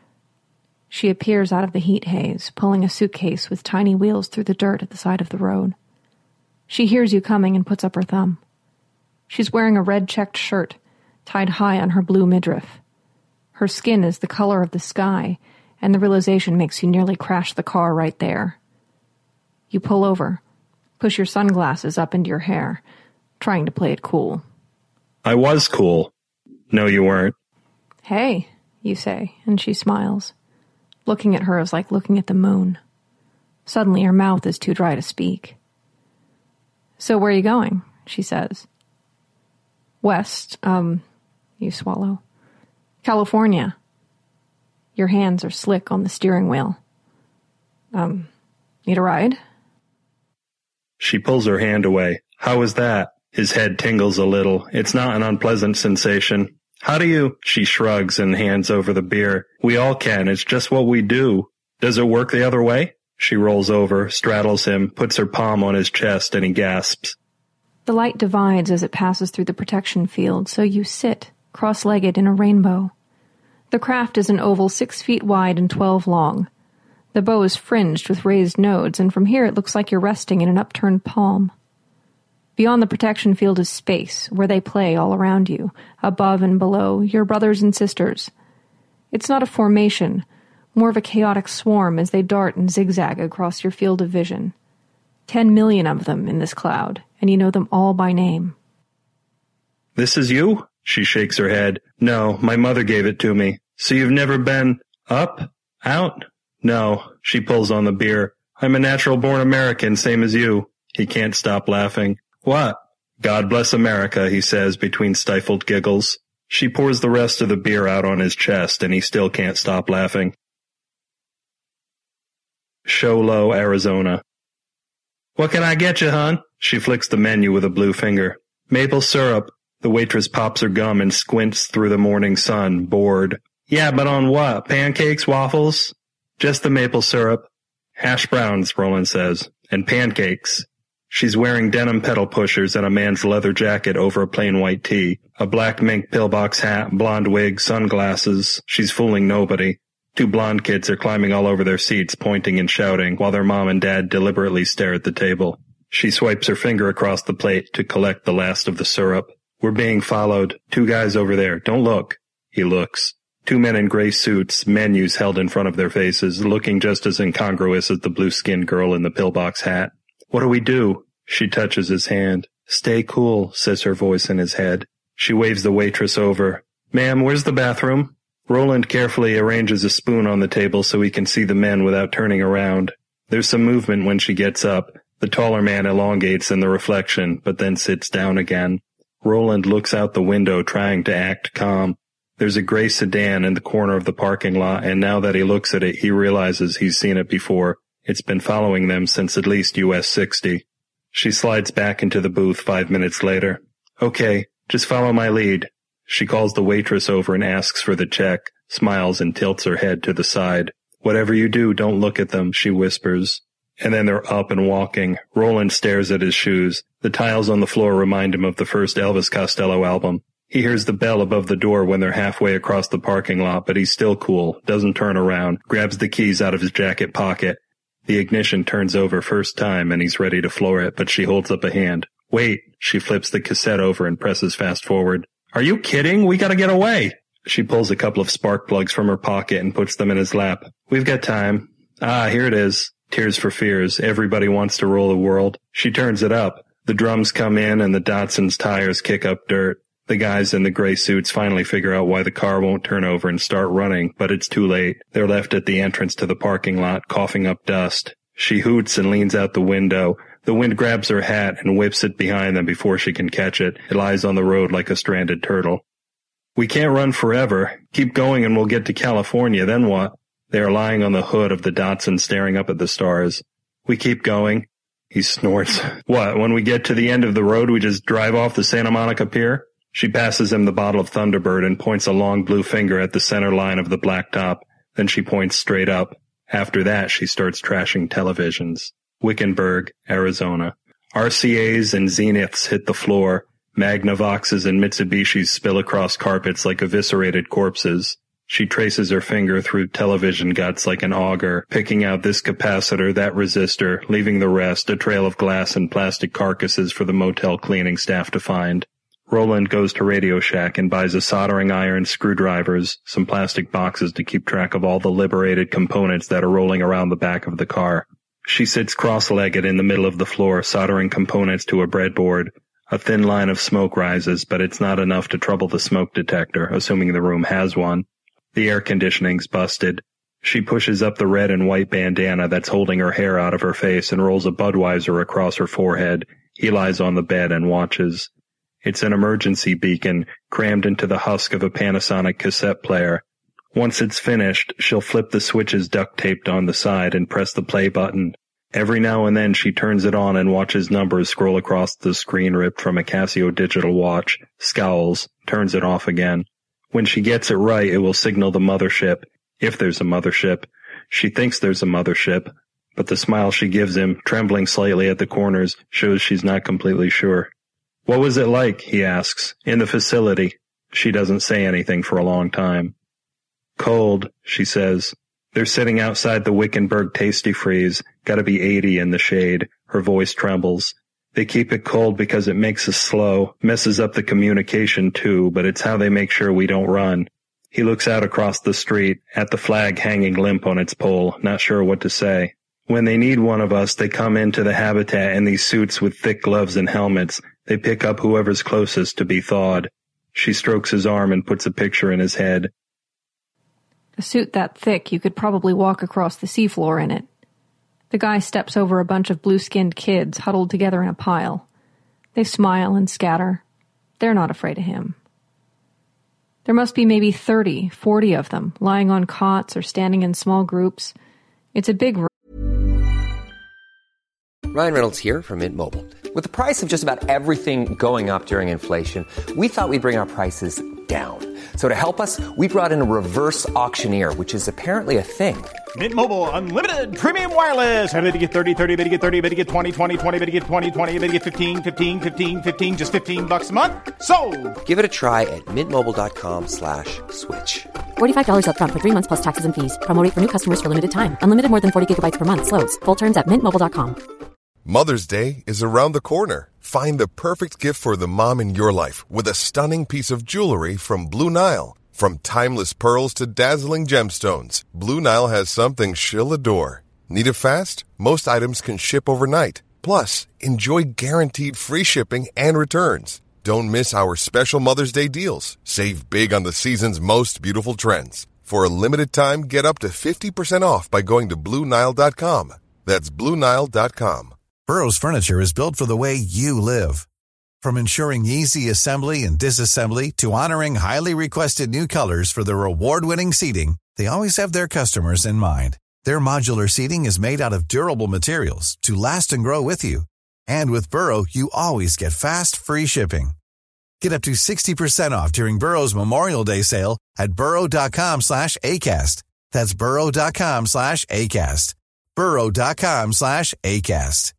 She appears out of the heat haze, pulling a suitcase with tiny wheels through the dirt at the side of the road. She hears you coming and puts up her thumb. She's wearing a red checked shirt, tied high on her blue midriff. Her skin is the color of the sky, and the realization makes you nearly crash the car right there. You pull over, push your sunglasses up into your hair, trying to play it cool. I was cool. No, you weren't. Hey, you say, and she smiles. Looking at her is like looking at the moon. Suddenly her mouth is too dry to speak. So where are you going? She says. West, you swallow. California. Your hands are slick on the steering wheel. Need a ride? She pulls her hand away. How is that? His head tingles a little. It's not an unpleasant sensation. How do you? She shrugs and hands over the beer. We all can. It's just what we do. Does it work the other way? She rolls over, straddles him, puts her palm on his chest, and he gasps. The light divides as it passes through the protection field, so you sit, cross-legged in a rainbow. The craft is an oval 6 feet wide and 12 long. The bow is fringed with raised nodes, and from here it looks like you're resting in an upturned palm. Beyond the protection field is space, where they play all around you, above and below, your brothers and sisters. It's not a formation, more of a chaotic swarm as they dart and zigzag across your field of vision. 10 million of them in this cloud, and you know them all by name. This is you? She shakes her head. No, my mother gave it to me. So you've never been up? Out? No. She pulls on the beer. I'm a natural-born American, same as you. He can't stop laughing. What? God bless America, he says between stifled giggles. She pours the rest of the beer out on his chest, and he still can't stop laughing. Show Low, Arizona. What can I get you, hon? She flicks the menu with a blue finger. Maple syrup. The waitress pops her gum and squints through the morning sun, bored. Yeah, but on what? Pancakes, waffles? Just the maple syrup. Hash browns, Roland says, and pancakes. She's wearing denim pedal pushers and a man's leather jacket over a plain white tee, a black mink pillbox hat, blonde wig, sunglasses. She's fooling nobody. 2 blonde kids are climbing all over their seats, pointing and shouting, while their mom and dad deliberately stare at the table. She swipes her finger across the plate to collect the last of the syrup. We're being followed. 2 guys over there. Don't look. He looks. 2 men in gray suits, menus held in front of their faces, looking just as incongruous as the blue-skinned girl in the pillbox hat. What do we do? She touches his hand. Stay cool, says her voice in his head. She waves the waitress over. Ma'am, where's the bathroom? Roland carefully arranges a spoon on the table so he can see the men without turning around. There's some movement when she gets up. The taller man elongates in the reflection, but then sits down again. Roland looks out the window, trying to act calm. There's a gray sedan in the corner of the parking lot, and now that he looks at it, he realizes he's seen it before. It's been following them since at least US 60. She slides back into the booth 5 minutes later. Okay, just follow my lead. She calls the waitress over and asks for the check, smiles and tilts her head to the side. Whatever you do, don't look at them, she whispers. And then they're up and walking. Roland stares at his shoes. The tiles on the floor remind him of the first Elvis Costello album. He hears the bell above the door when they're halfway across the parking lot, but he's still cool, doesn't turn around, grabs the keys out of his jacket pocket. The ignition turns over first time and he's ready to floor it, but she holds up a hand. Wait, she flips the cassette over and presses fast forward. Are you kidding? We gotta get away. She pulls a couple of spark plugs from her pocket and puts them in his lap. We've got time. Ah, here it is. Tears for Fears. Everybody Wants to Rule the World. She turns it up. The drums come in and the Datsun's tires kick up dirt. The guys in the gray suits finally figure out why the car won't turn over and start running, but it's too late. They're left at the entrance to the parking lot, coughing up dust. She hoots and leans out the window. The wind grabs her hat and whips it behind them before she can catch it. It lies on the road like a stranded turtle. We can't run forever. Keep going and we'll get to California. Then what? They are lying on the hood of the Datsun staring up at the stars. We keep going. He snorts. What, when we get to the end of the road, we just drive off the Santa Monica Pier? She passes him the bottle of Thunderbird and points a long blue finger at the center line of the blacktop. Then she points straight up. After that, she starts trashing televisions. Wickenburg, Arizona. RCAs and Zeniths hit the floor. Magnavoxes and Mitsubishis spill across carpets like eviscerated corpses. She traces her finger through television guts like an auger, picking out this capacitor, that resistor, leaving the rest, a trail of glass and plastic carcasses for the motel cleaning staff to find. Roland goes to Radio Shack and buys a soldering iron, screwdrivers, some plastic boxes to keep track of all the liberated components that are rolling around the back of the car. She sits cross-legged in the middle of the floor, soldering components to a breadboard. A thin line of smoke rises, but it's not enough to trouble the smoke detector, assuming the room has one. The air conditioning's busted. She pushes up the red and white bandana that's holding her hair out of her face and rolls a Budweiser across her forehead. He lies on the bed and watches. It's an emergency beacon, crammed into the husk of a Panasonic cassette player. Once it's finished, she'll flip the switches duct-taped on the side and press the play button. Every now and then she turns it on and watches numbers scroll across the screen ripped from a Casio digital watch, scowls, turns it off again. When she gets it right, it will signal the mothership, if there's a mothership. She thinks there's a mothership, but the smile she gives him, trembling slightly at the corners, shows she's not completely sure. What was it like, he asks, in the facility? She doesn't say anything for a long time. Cold, she says. They're sitting outside the Wickenburg Tasty Freeze, gotta be 80 in the shade. Her voice trembles. They keep it cold because it makes us slow, messes up the communication too, but it's how they make sure we don't run. He looks out across the street, at the flag hanging limp on its pole, not sure what to say. When they need one of us, they come into the habitat in these suits with thick gloves and helmets. They pick up whoever's closest to be thawed. She strokes his arm and puts a picture in his head. A suit that thick, you could probably walk across the seafloor in it. The guy steps over a bunch of blue-skinned kids huddled together in a pile. They smile and scatter. They're not afraid of him. There must be maybe 30, 40 of them, lying on cots or standing in small groups. It's a big room. Ryan Reynolds here from Mint Mobile. With the price of just about everything going up during inflation, we thought we'd bring our prices down. So to help us, we brought in a reverse auctioneer, which is apparently a thing. Mint Mobile Unlimited Premium Wireless. How to get 30, 30, how to get 30, how to get 20, 20, 20, how to get 20, 20, how to get 15, 15, 15, 15, just $15 a month? Sold! Give it a try at mintmobile.com/switch. $45 up front for 3 months plus taxes and fees. Promo rate for new customers for limited time. Unlimited more than 40 gigabytes per month. Slows full terms at mintmobile.com. Mother's Day is around the corner. Find the perfect gift for the mom in your life with a stunning piece of jewelry from Blue Nile. From timeless pearls to dazzling gemstones, Blue Nile has something she'll adore. Need it fast? Most items can ship overnight. Plus, enjoy guaranteed free shipping and returns. Don't miss our special Mother's Day deals. Save big on the season's most beautiful trends. For a limited time, get up to 50% off by going to BlueNile.com. That's BlueNile.com. Burrow's furniture is built for the way you live. From ensuring easy assembly and disassembly to honoring highly requested new colors for their award-winning seating, they always have their customers in mind. Their modular seating is made out of durable materials to last and grow with you. And with Burrow, you always get fast, free shipping. Get up to 60% off during Burrow's Memorial Day sale at burrow.com/ACAST. That's burrow.com/ACAST. burrow.com/ACAST.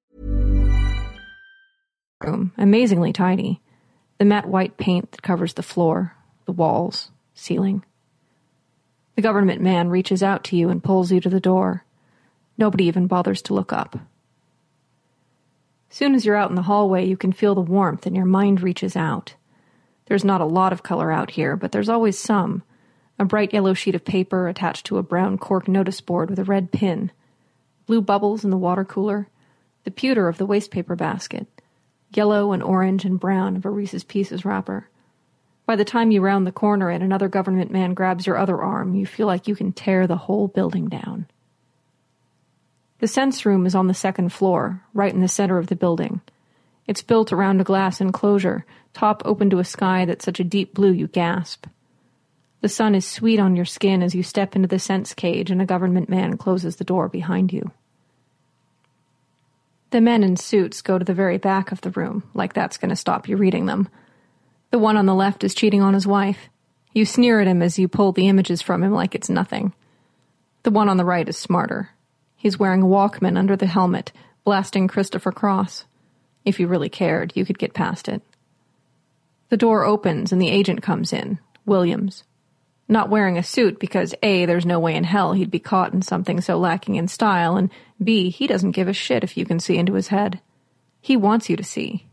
Room, amazingly tidy. The matte white paint that covers the floor, the walls, ceiling. The government man reaches out to you and pulls you to the door. Nobody even bothers to look up. Soon as you're out in the hallway, you can feel the warmth and your mind reaches out. There's not a lot of color out here, but there's always some. A bright yellow sheet of paper attached to a brown cork notice board with a red pin. Blue bubbles in the water cooler. The pewter of the wastepaper basket. Yellow and orange and brown of a Reese's Pieces wrapper. By the time you round the corner and another government man grabs your other arm, you feel like you can tear the whole building down. The sense room is on the second floor, right in the center of the building. It's built around a glass enclosure, top open to a sky that's such a deep blue you gasp. The sun is sweet on your skin as you step into the sense cage and a government man closes the door behind you. The men in suits go to the very back of the room, like that's going to stop you reading them. The one on the left is cheating on his wife. You sneer at him as you pull the images from him like it's nothing. The one on the right is smarter. He's wearing a Walkman under the helmet, blasting Christopher Cross. If you really cared, you could get past it. The door opens and the agent comes in, Williams. Not wearing a suit because A, there's no way in hell he'd be caught in something so lacking in style, and B, he doesn't give a shit if you can see into his head. He wants you to see.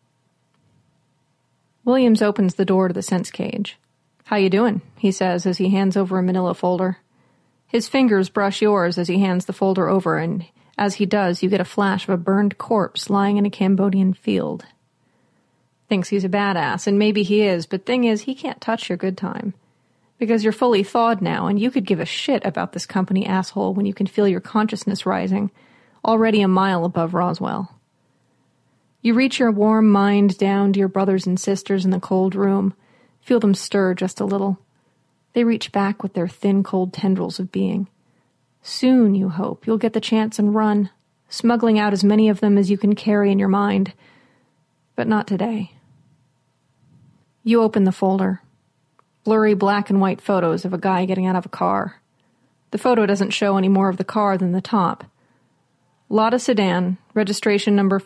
Williams opens the door to the sense cage. "How you doing?" he says as he hands over a manila folder. His fingers brush yours as he hands the folder over, and as he does, you get a flash of a burned corpse lying in a Cambodian field. Thinks he's a badass, and maybe he is, but thing is, he can't touch your good time. Because you're fully thawed now, and you could give a shit about this company asshole when you can feel your consciousness rising, already a mile above Roswell. You reach your warm mind down to your brothers and sisters in the cold room, feel them stir just a little. They reach back with their thin, cold tendrils of being. Soon, you hope, you'll get the chance and run, smuggling out as many of them as you can carry in your mind. But not today. You open the folder. Blurry black and white photos of a guy getting out of a car. The photo doesn't show any more of the car than the top. Lada sedan, registration number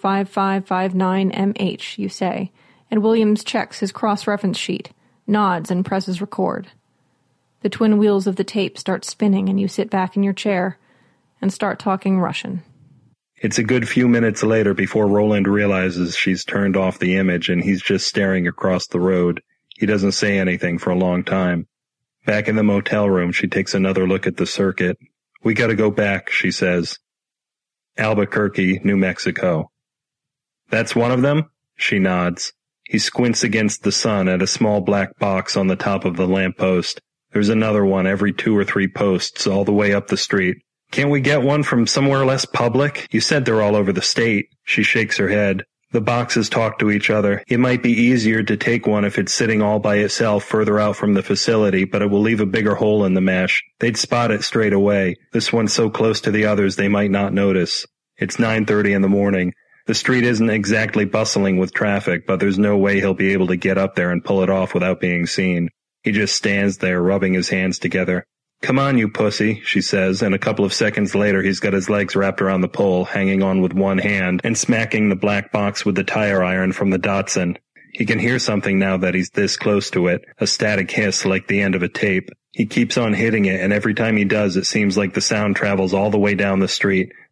5559MH, you say, and Williams checks his cross-reference sheet, nods and presses record. The twin wheels of the tape start spinning and you sit back in your chair and start talking Russian. It's a good few minutes later before Roland realizes she's turned off the image and he's just staring across the road. He doesn't say anything for a long time. Back in the motel room, she takes another look at the circuit. "We gotta go back," she says. "Albuquerque, New Mexico." "That's one of them?" She nods. He squints against the sun at a small black box on the top of the lamppost. There's another one every 2 or 3 posts all the way up the street. "Can't we get one from somewhere less public? You said they're all over the state." She shakes her head. "The boxes talk to each other. It might be easier to take one if it's sitting all by itself further out from the facility, but it will leave a bigger hole in the mesh. They'd spot it straight away. This one's so close to the others they might not notice." It's 9:30 in the morning. The street isn't exactly bustling with traffic, but there's no way he'll be able to get up there and pull it off without being seen. He just stands there, rubbing his hands together. "Come on, you pussy," she says, and a couple of seconds later he's got his legs wrapped around the pole, hanging on with one hand, and smacking the black box with the tire iron from the Datsun. He can hear something now that he's this close to it, a static hiss like the end of a tape. He keeps on hitting it, and every time he does, it seems like the sound travels all the way down the street,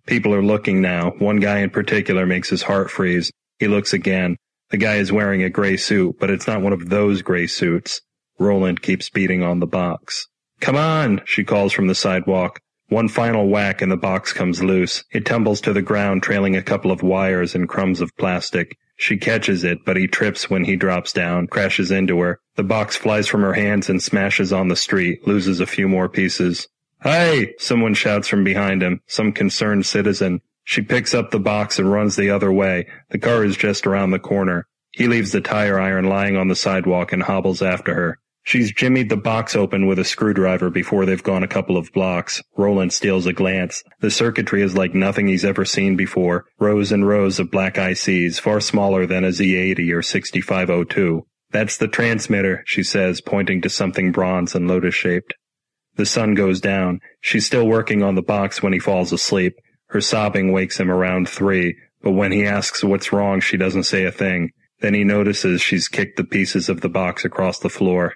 People are looking now. One guy in particular makes his heart freeze. He looks again. The guy is wearing a gray suit, but it's not one of those gray suits. Roland keeps beating on the box. "Come on," she calls from the sidewalk. One final whack and the box comes loose. It tumbles to the ground, trailing a couple of wires and crumbs of plastic. She catches it, but he trips when he drops down, crashes into her. The box flies from her hands and smashes on the street, loses a few more pieces. "Hey!" someone shouts from behind him, some concerned citizen. She picks up the box and runs the other way. The car is just around the corner. He leaves the tire iron lying on the sidewalk and hobbles after her. She's jimmied the box open with a screwdriver before they've gone a couple of blocks. Roland steals a glance. The circuitry is like nothing he's ever seen before. Rows and rows of black ICs, far smaller than a Z80 or 6502. "That's the transmitter," she says, pointing to something bronze and lotus-shaped. The sun goes down. She's still working on the box when he falls asleep. Her sobbing wakes him around 3, but when he asks what's wrong, she doesn't say a thing. Then he notices she's kicked the pieces of the box across the floor.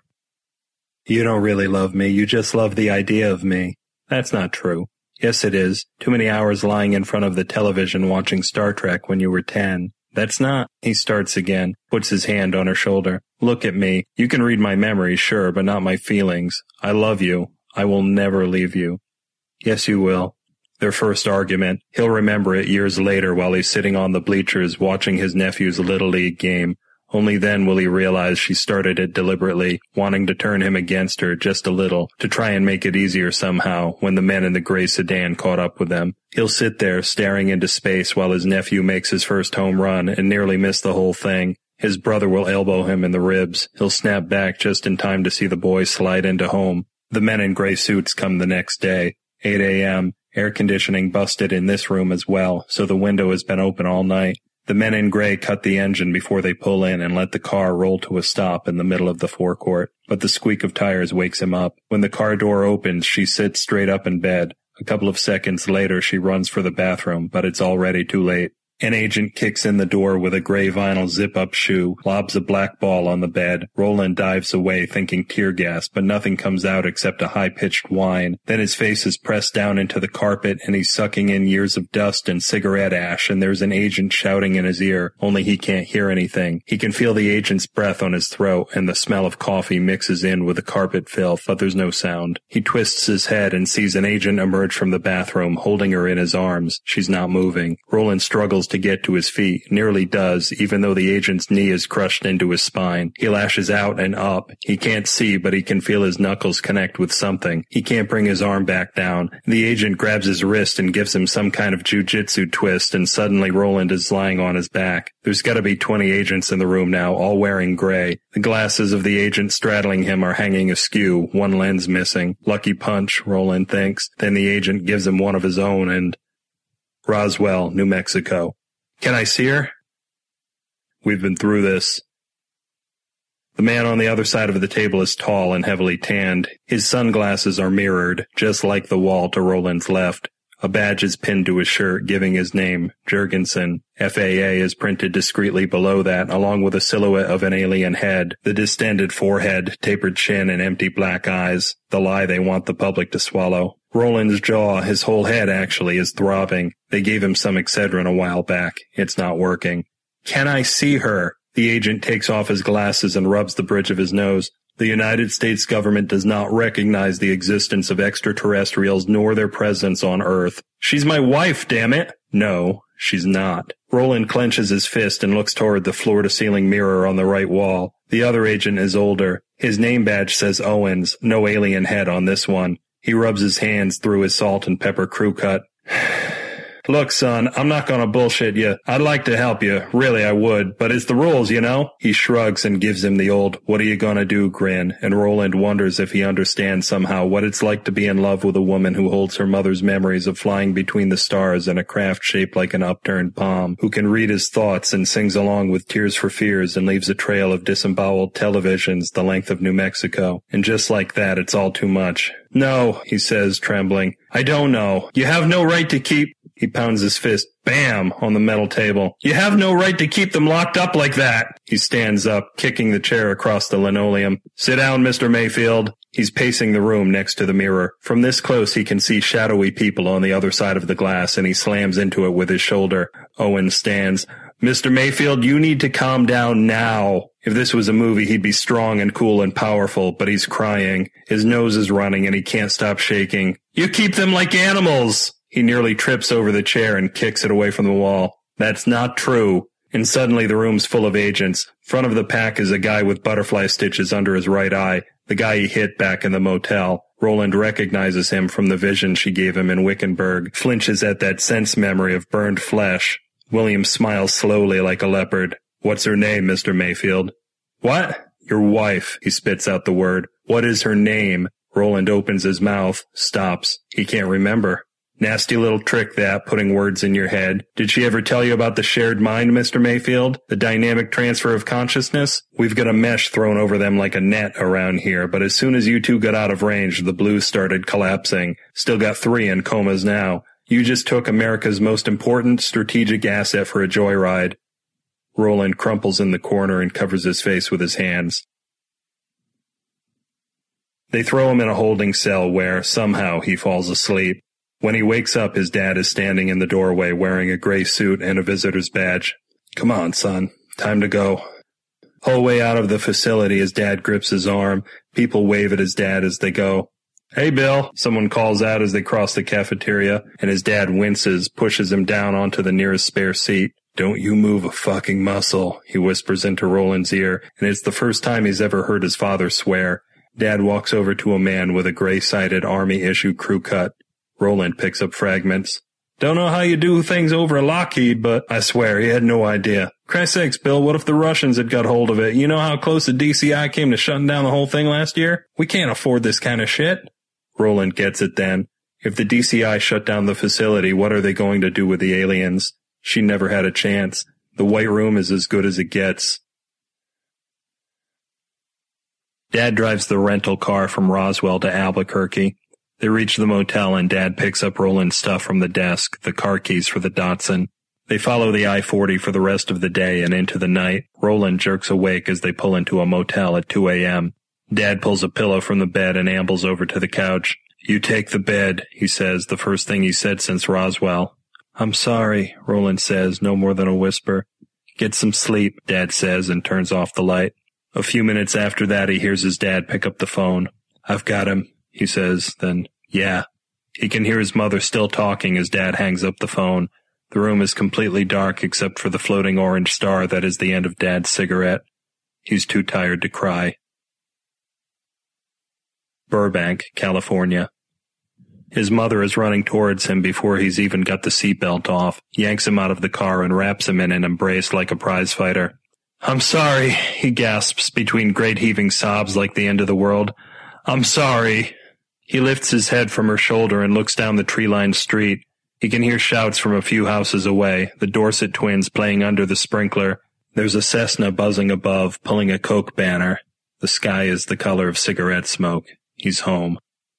"You don't really love me, you just love the idea of me." "That's not true." "Yes, it is. Too many hours lying in front of the television watching Star Trek when you were 10. "That's not." He starts again, puts his hand on her shoulder. "Look at me. You can read my memory, sure, but not my feelings. I love you. I will never leave you." "Yes, you will." Their first argument. He'll remember it years later while he's sitting on the bleachers watching his nephew's Little League game. Only then will he realize she started it deliberately, wanting to turn him against her just a little, to try and make it easier somehow, when the men in the gray sedan caught up with them. He'll sit there, staring into space while his nephew makes his first home run and nearly miss the whole thing. His brother will elbow him in the ribs. He'll snap back just in time to see the boy slide into home. The men in gray suits come the next day. 8 a.m. Air conditioning busted in this room as well, so the window has been open all night. The men in gray cut the engine before they pull in and let the car roll to a stop in the middle of the forecourt. But the squeak of tires wakes him up. When the car door opens, she sits straight up in bed. A couple of seconds later, she runs for the bathroom, but it's already too late. An agent kicks in the door with a gray vinyl zip-up shoe, lobs a black ball on the bed. Roland dives away, thinking tear gas, but nothing comes out except a high-pitched whine. Then his face is pressed down into the carpet, and he's sucking in years of dust and cigarette ash, and there's an agent shouting in his ear, only he can't hear anything. He can feel the agent's breath on his throat, and the smell of coffee mixes in with the carpet filth, but there's no sound. He twists his head and sees an agent emerge from the bathroom, holding her in his arms. She's not moving. Roland struggles to get to his feet, nearly does, even though the agent's knee is crushed into his spine. He lashes out and up. He can't see, but he can feel his knuckles connect with something. He can't bring his arm back down. The agent grabs his wrist and gives him some kind of jujitsu twist, and suddenly Roland is lying on his back. There's gotta be 20 agents in the room now, all wearing gray. The glasses of the agent straddling him are hanging askew, one lens missing. Lucky punch, Roland thinks. Then the agent gives him one of his own and... Roswell, New Mexico. "Can I see her?" "We've been through this." The man on the other side of the table is tall and heavily tanned. His sunglasses are mirrored, just like the wall to Roland's left. A badge is pinned to his shirt, giving his name, Jurgensen. FAA is printed discreetly below that, along with a silhouette of an alien head, the distended forehead, tapered chin, and empty black eyes. The lie they want the public to swallow. Roland's jaw, his whole head actually, is throbbing. They gave him some Excedrin a while back. It's not working. "Can I see her?" The agent takes off his glasses and rubs the bridge of his nose. "The United States government does not recognize the existence of extraterrestrials nor their presence on Earth." "She's my wife, damn it!" "No, she's not." Roland clenches his fist and looks toward the floor-to-ceiling mirror on the right wall. The other agent is older. His name badge says Owens, no alien head on this one. He rubs his hands through his salt and pepper crew cut. "Look, son, I'm not gonna bullshit you. I'd like to help you. Really, I would. But it's the rules, you know?" He shrugs and gives him the old, "what are you gonna do?" grin, and Roland wonders if he understands somehow what it's like to be in love with a woman who holds her mother's memories of flying between the stars in a craft shaped like an upturned palm, who can read his thoughts and sings along with Tears for Fears and leaves a trail of disemboweled televisions the length of New Mexico. And just like that, it's all too much. "No," he says, trembling. "I don't know. You have no right to keep..." He pounds his fist, bam, on the metal table. You have no right to keep them locked up like that. He stands up, kicking the chair across the linoleum. Sit down, Mr. Mayfield. He's pacing the room next to the mirror. From this close, he can see shadowy people on the other side of the glass, and he slams into it with his shoulder. Owen stands. Mr. Mayfield, you need to calm down now. If this was a movie, he'd be strong and cool and powerful, but he's crying. His nose is running, and he can't stop shaking. You keep them like animals. He nearly trips over the chair and kicks it away from the wall. That's not true. And suddenly the room's full of agents. Front of the pack is a guy with butterfly stitches under his right eye, the guy he hit back in the motel. Roland recognizes him from the vision she gave him in Wickenburg, flinches at that sense memory of burned flesh. William smiles slowly like a leopard. What's her name, Mr. Mayfield? What? Your wife. He spits out the word. What is her name? Roland opens his mouth, stops. He can't remember. Nasty little trick that, putting words in your head. Did she ever tell you about the shared mind, Mr. Mayfield? The dynamic transfer of consciousness? We've got a mesh thrown over them like a net around here, but as soon as you two got out of range, the blues started collapsing. Still got 3 in comas now. You just took America's most important strategic asset for a joyride. Roland crumples in the corner and covers his face with his hands. They throw him in a holding cell where, somehow, he falls asleep. When he wakes up, his dad is standing in the doorway wearing a gray suit and a visitor's badge. Come on, son. Time to go. Whole way out of the facility, his dad grips his arm. People wave at his dad as they go. Hey, Bill, someone calls out as they cross the cafeteria, and his dad winces, pushes him down onto the nearest spare seat. Don't you move a fucking muscle, he whispers into Roland's ear, and it's the first time he's ever heard his father swear. Dad walks over to a man with a gray-sided Army-issue crew cut. Roland picks up fragments. Don't know how you do things over at Lockheed, but I swear he had no idea. Christ's sakes, Bill, what if the Russians had got hold of it? You know how close the DCI came to shutting down the whole thing last year? We can't afford this kind of shit. Roland gets it then. If the DCI shut down the facility, what are they going to do with the aliens? She never had a chance. The White Room is as good as it gets. Dad drives the rental car from Roswell to Albuquerque. They reach the motel and Dad picks up Roland's stuff from the desk, the car keys for the Datsun. They follow the I-40 for the rest of the day and into the night. Roland jerks awake as they pull into a motel at 2 a.m. Dad pulls a pillow from the bed and ambles over to the couch. You take the bed, he says, the first thing he said since Roswell. I'm sorry, Roland says, no more than a whisper. Get some sleep, Dad says, and turns off the light. A few minutes after that, he hears his dad pick up the phone. I've got him, he says, then, yeah. He can hear his mother still talking as Dad hangs up the phone. The room is completely dark except for the floating orange star that is the end of Dad's cigarette. He's too tired to cry. Burbank, California. His mother is running towards him before he's even got the seatbelt off, yanks him out of the car and wraps him in an embrace like a prizefighter. I'm sorry, he gasps between great heaving sobs like the end of the world. I'm sorry. He lifts his head from her shoulder and looks down the tree-lined street. He can hear shouts from a few houses away, the Dorset twins playing under the sprinkler. There's a Cessna buzzing above, pulling a Coke banner. The sky is the color of cigarette smoke. He's home.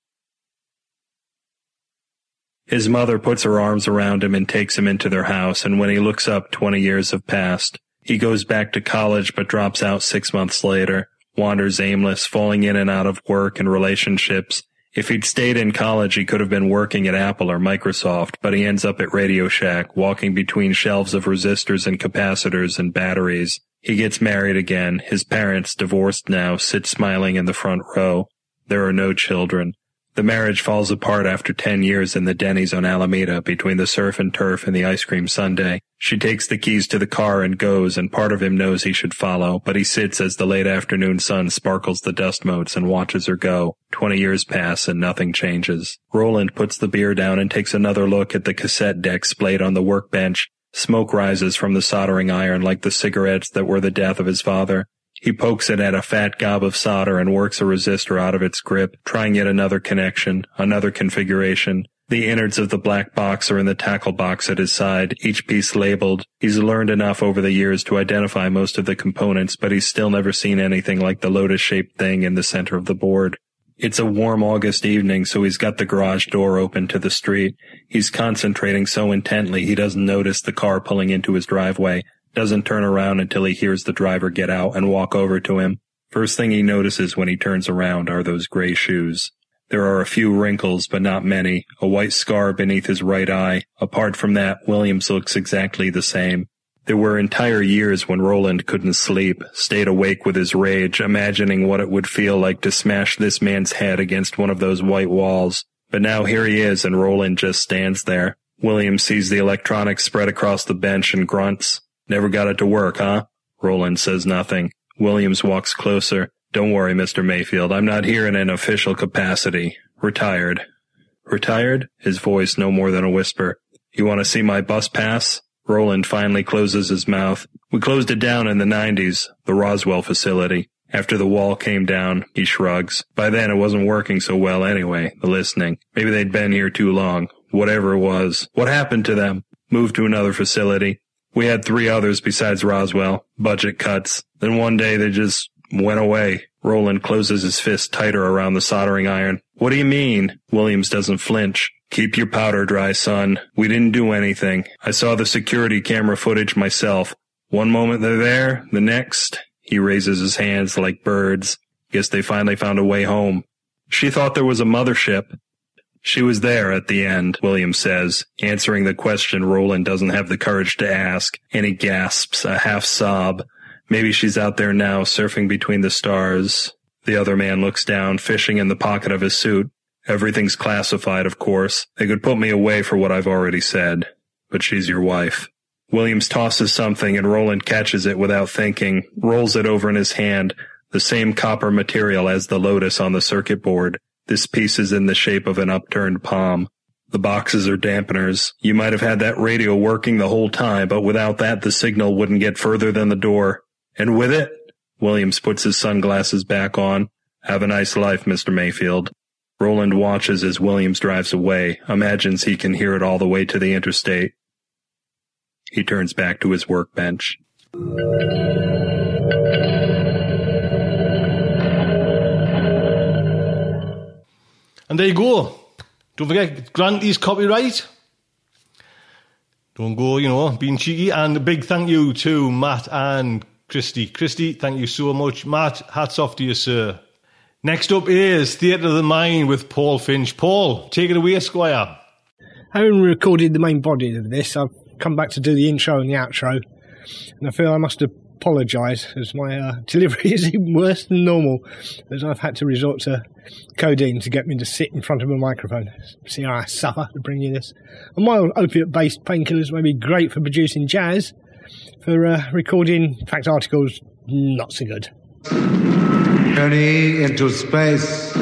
His mother puts her arms around him and takes him into their house, and when he looks up, 20 years have passed. He goes back to college but drops out 6 months later, wanders aimless, falling in and out of work and relationships. If he'd stayed in college, he could have been working at Apple or Microsoft, but he ends up at Radio Shack, walking between shelves of resistors and capacitors and batteries. He gets married again. His parents, divorced now, sit smiling in the front row. There are no children. The marriage falls apart after 10 years in the Denny's on Alameda between the surf and turf and the ice cream sundae. She takes the keys to the car and goes, and part of him knows he should follow, but he sits as the late afternoon sun sparkles the dust motes and watches her go. 20 years pass and nothing changes. Roland puts the beer down and takes another look at the cassette deck splayed on the workbench. Smoke rises from the soldering iron like the cigarettes that were the death of his father. He pokes it at a fat gob of solder and works a resistor out of its grip, trying yet another connection, another configuration. The innards of the black box are in the tackle box at his side, each piece labeled. He's learned enough over the years to identify most of the components, but he's still never seen anything like the lotus-shaped thing in the center of the board. It's a warm August evening, so he's got the garage door open to the street. He's concentrating so intently he doesn't notice the car pulling into his driveway, doesn't turn around until he hears the driver get out and walk over to him. First thing he notices when he turns around are those gray shoes. There are a few wrinkles, but not many, a white scar beneath his right eye. Apart from that, Williams looks exactly the same. There were entire years when Roland couldn't sleep, stayed awake with his rage, imagining what it would feel like to smash this man's head against one of those white walls. But now here he is, and Roland just stands there. Williams sees the electronics spread across the bench and grunts. "Never got it to work, huh?" Roland says nothing. Williams walks closer. "Don't worry, Mr. Mayfield. I'm not here in an official capacity. Retired." "Retired?" His voice no more than a whisper. "You want to see my bus pass?" Roland finally closes his mouth. "We closed it down in the 90s, the Roswell facility. After the wall came down," he shrugs. "By then it wasn't working so well anyway, the listening. Maybe they'd been here too long. Whatever it was. What happened to them? Moved to another facility. We had 3 others besides Roswell. Budget cuts. Then one day they just went away." Roland closes his fist tighter around the soldering iron. "What do you mean?" Williams doesn't flinch. "Keep your powder dry, son. We didn't do anything. I saw the security camera footage myself. One moment they're there, the next..." He raises his hands like birds. "Guess they finally found a way home. She thought there was a mothership." "She was there at the end," Williams says, answering the question Roland doesn't have the courage to ask, and he gasps, a half sob. "Maybe she's out there now, surfing between the stars." The other man looks down, fishing in the pocket of his suit. "Everything's classified, of course. They could put me away for what I've already said. But she's your wife." Williams tosses something and Roland catches it without thinking, rolls it over in his hand, the same copper material as the lotus on the circuit board. This piece is in the shape of an upturned palm. "The boxes are dampeners. You might have had that radio working the whole time, but without that the signal wouldn't get further than the door. And with it..." Williams puts his sunglasses back on. "Have a nice life, Mr. Mayfield." Roland watches as Williams drives away, imagines he can hear it all the way to the interstate. He turns back to his workbench. And there you go. Don't forget, Granty's copyright. Don't go, being cheeky. And a big thank you to Matt and Christy. Christy, thank you so much. Matt, hats off to you, sir. Next up is Theatre of the Mind with Paul Finch. Paul, take it away, Squire. Having recorded the main body of this, I've come back to do the intro and the outro, and I feel I must apologise as my delivery is even worse than normal, as I've had to resort to codeine to get me to sit in front of a microphone. See how I suffer to bring you this. And while opiate-based painkillers may be great for producing jazz, for recording fact articles, not so good. Journey into space.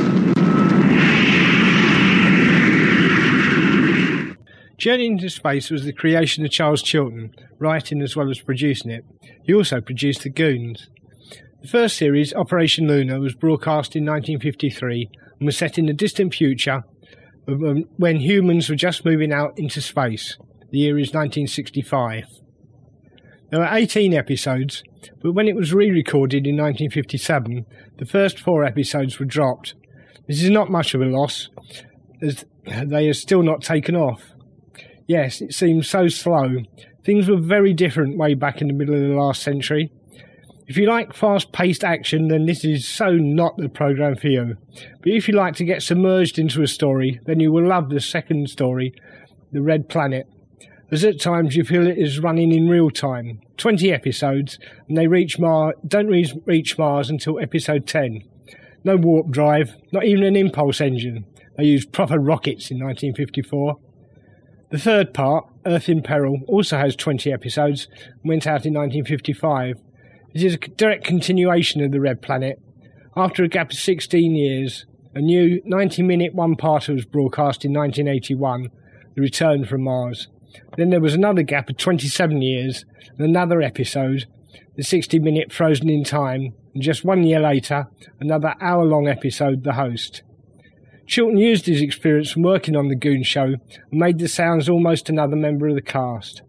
Journey into Space was the creation of Charles Chilton, writing as well as producing it. He also produced The Goons. The first series, Operation Luna, was broadcast in 1953 and was set in the distant future when humans were just moving out into space. The year is 1965. There were 18 episodes, but when it was re-recorded in 1957, the first 4 episodes were dropped. This is not much of a loss, as they are still not taken off. Yes, it seems so slow. Things were very different way back in the middle of the last century. If you like fast-paced action, then this is so not the programme for you. But if you like to get submerged into a story, then you will love the second story, The Red Planet, as at times you feel it is running in real time. 20 episodes, and they don't reach Mars until episode 10. No warp drive, not even an impulse engine. They used proper rockets in 1954. The third part, Earth in Peril, also has 20 episodes and went out in 1955. This is a direct continuation of The Red Planet. After a gap of 16 years, a new 90-minute one-parter was broadcast in 1981, The Return from Mars. Then there was another gap of 27 years and another episode, the 60-minute Frozen in Time, and just 1 year later, another hour-long episode, The Host. Chilton used his experience from working on The Goon Show and made the sounds almost another member of the cast.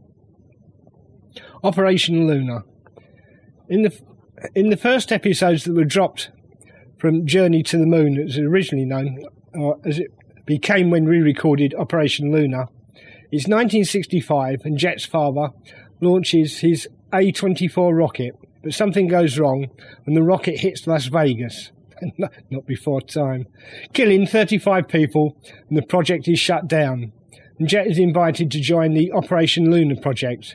Operation Luna. In the first episodes that were dropped from Journey to the Moon, as it was originally known, or as it became when we recorded Operation Luna. It's 1965 and Jet's father launches his A-24 rocket, but something goes wrong when the rocket hits Las Vegas. Not before time. Killing 35 people, and the project is shut down. And Jet is invited to join the Operation Luna project.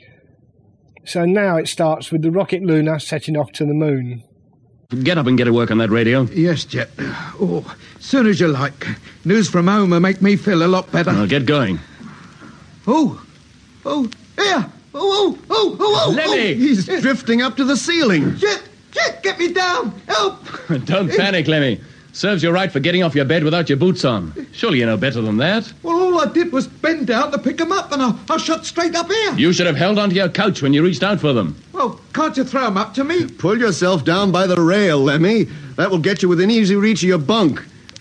So now it starts with the rocket Luna setting off to the moon. Get up and get to work on that radio. Yes, Jet. Oh, soon as you like. News from home will make me feel a lot better. I'll get going. Oh, here! Oh, Lemmy! He's drifting up to the ceiling. Jet, get me down! Help! Don't panic, Lemmy. Serves you right for getting off your bed without your boots on. Surely you know better than that. Well, all I did was bend down to pick them up, and I shot straight up here. You should have held onto your couch when you reached out for them. Well, can't you throw them up to me? Pull yourself down by the rail, Lemmy. That will get you within easy reach of your bunk.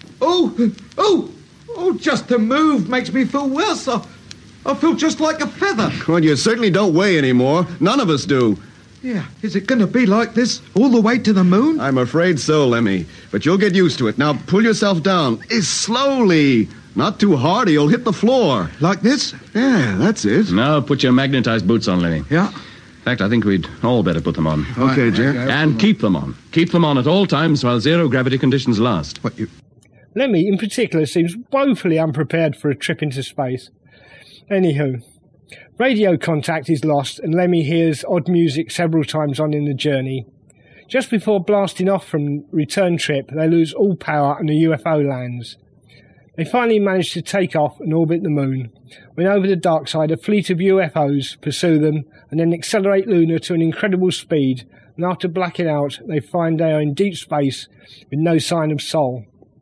Oh, just to move makes me feel worse. I feel just like a feather. Well, you certainly don't weigh anymore. None of us do. Yeah, is it going to be like this all the way to the moon? I'm afraid so, Lemmy. But you'll get used to it. Now, pull yourself down. Slowly. Not too hard or you'll hit the floor. Like this? Yeah, that's it. Now put your magnetized boots on, Lemmy. Yeah. In fact, I think we'd all better put them on. Okay, Jet. And keep them on. Keep them on at all times while zero-gravity conditions last. Lemmy, in particular, seems woefully unprepared for a trip into space. Anywho, radio contact is lost and Lemmy hears odd music several times on in the journey. Just before blasting off from return trip, they lose all power and a UFO lands. They finally manage to take off and orbit the moon, when over the dark side a fleet of UFOs pursue them and then accelerate Luna to an incredible speed, and after blacking out they find they are in deep space with no sign of Sol.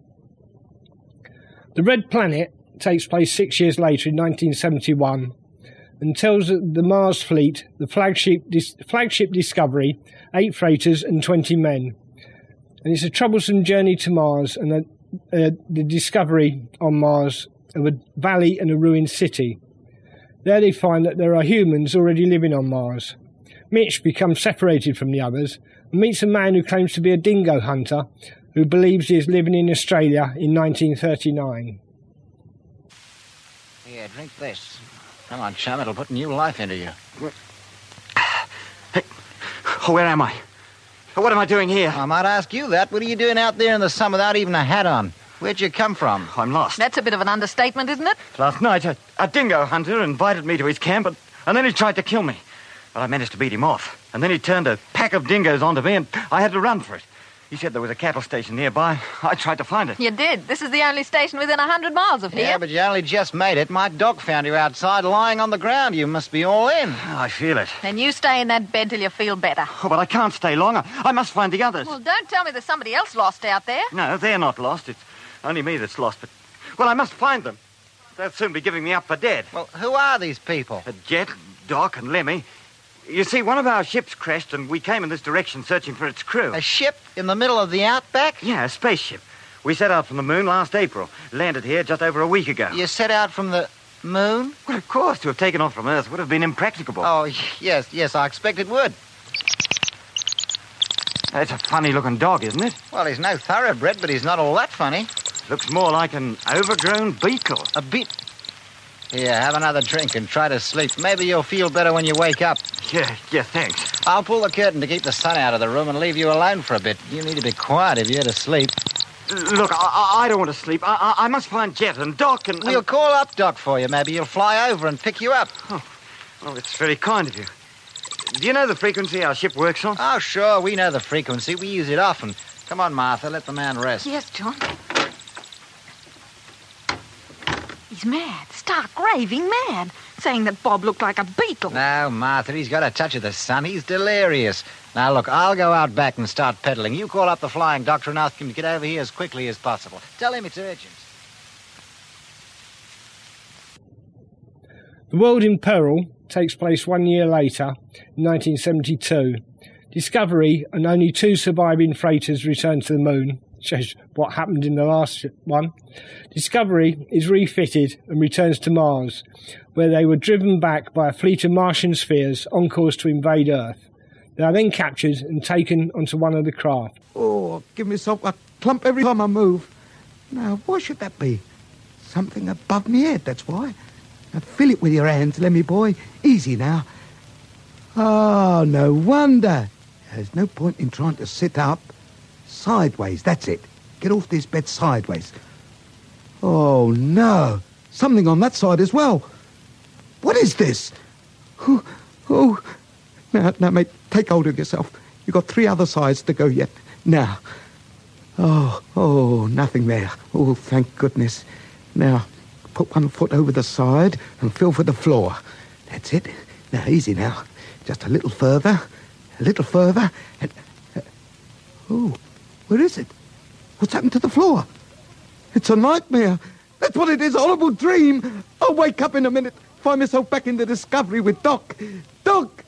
The Red Planet takes place 6 years later in 1971 and tells the Mars fleet, the flagship Discovery, 8 freighters and 20 men. And it's a troublesome journey to Mars and the discovery on Mars of a valley and a ruined city. There they find that there are humans already living on Mars. Mitch becomes separated from the others and meets a man who claims to be a dingo hunter who believes he is living in Australia in 1939. Here, drink this. Come on, chum, it'll put new life into you. Hey, where am I? What am I doing here? I might ask you that. What are you doing out there in the sun without even a hat on? Where'd you come from? I'm lost. That's a bit of an understatement, isn't it? Last night, a dingo hunter invited me to his camp, and then he tried to kill me. But I managed to beat him off. And then he turned a pack of dingoes onto me, and I had to run for it. He said there was a cattle station nearby. I tried to find it. You did. This is the only station within 100 miles of here. Yeah, but you only just made it. My dog found you outside lying on the ground. You must be all in. I feel it. Then you stay in that bed till you feel better. Oh, but I can't stay long. I must find the others. Well, don't tell me there's somebody else lost out there. No, they're not lost. It's only me that's lost. But, well, I must find them. They'll soon be giving me up for dead. Well, who are these people? Jet, Doc, and Lemmy. You see, one of our ships crashed, and we came in this direction searching for its crew. A ship in the middle of the outback? Yeah, a spaceship. We set out from the moon last April. Landed here just over a week ago. You set out from the moon? Well, of course. To have taken off from Earth would have been impracticable. Oh, yes, I expect it would. That's a funny-looking dog, isn't it? Well, he's no thoroughbred, but he's not all that funny. Looks more like an overgrown beagle. A bit... Here, have another drink and try to sleep. Maybe you'll feel better when you wake up. Yeah, thanks. I'll pull the curtain to keep the sun out of the room and leave you alone for a bit. You need to be quiet if you're to sleep. Look, I don't want to sleep. I must find Jet and Doc and... We'll call up Doc for you. Maybe he'll fly over and pick you up. Oh, well, it's very kind of you. Do you know the frequency our ship works on? Oh, sure, we know the frequency. We use it often. Come on, Martha, let the man rest. Yes, John. He's mad, stark raving mad, saying that Bob looked like a beetle. No, Martha, he's got a touch of the sun. He's delirious. Now, look, I'll go out back and start peddling. You call up the flying doctor and ask him to get over here as quickly as possible. Tell him it's urgent. The World in Peril takes place 1 year later, in 1972. Discovery and only 2 surviving freighters return to the moon. Shows what happened in the last one. Discovery is refitted and returns to Mars, where they were driven back by a fleet of Martian spheres on course to invade Earth. They are then captured and taken onto one of the craft. Oh, I give myself a clump every time I move. Now, why should that be? Something above me head, that's why. Now, feel it with your hands, Lemmy boy. Easy now. Oh, no wonder. There's no point in trying to sit up. Sideways, that's it. Get off this bed sideways. Oh, no. Something on that side as well. What is this? Oh. Now, mate, take hold of yourself. You've got 3 other sides to go yet. Now. Oh, nothing there. Oh, thank goodness. Now, put one foot over the side and feel for the floor. That's it. Now, easy now. Just a little further. And... oh, where is it? What's happened to the floor? It's a nightmare. That's what it is, a horrible dream. I'll wake up in a minute, find myself back in the Discovery with Doc. Doc!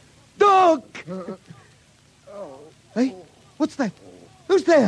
Hey, what's that? Who's there?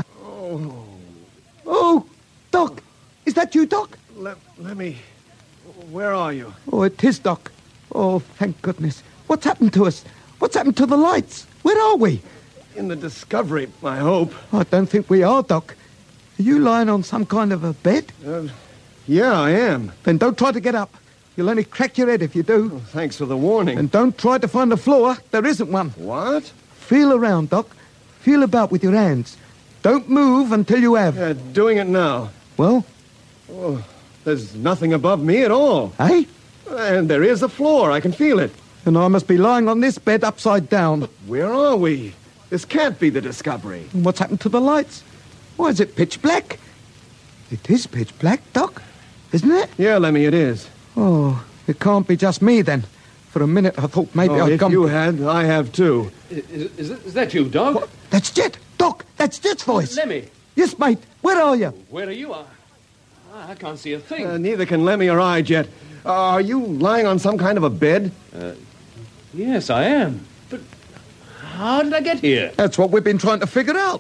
Oh, Doc. Is that you, Doc? Let me... Where are you? Oh, it is Doc. Oh, thank goodness. What's happened to us? What's happened to the lights? Where are we? In the Discovery, I hope. I don't think we are, Doc. Are you lying on some kind of a bed? Yeah, I am. Then don't try to get up. You'll only crack your head if you do. Oh, thanks for the warning. And don't try to find the floor. There isn't one. What? Feel around, Doc. Feel about with your hands. Don't move until you have. Doing it now. Well? Oh, there's nothing above me at all. Eh? And there is a floor. I can feel it. And I must be lying on this bed upside down. But where are we? This can't be the Discovery. And what's happened to the lights? Why is it pitch black? It is pitch black, Doc. Isn't it? Yeah, Lemmy, it is. Oh, it can't be just me then. For a minute I thought maybe I'd gone... If you had, I have too. Is that you, Doc? What? That's Jet! Doc, that's Jet's voice! Lemmy! Yes, mate. Where are you? Where are you? I can't see a thing. Neither can Lemmy or I, Jet. Are you lying on some kind of a bed? Yes, I am. But how did I get here? That's what we've been trying to figure out.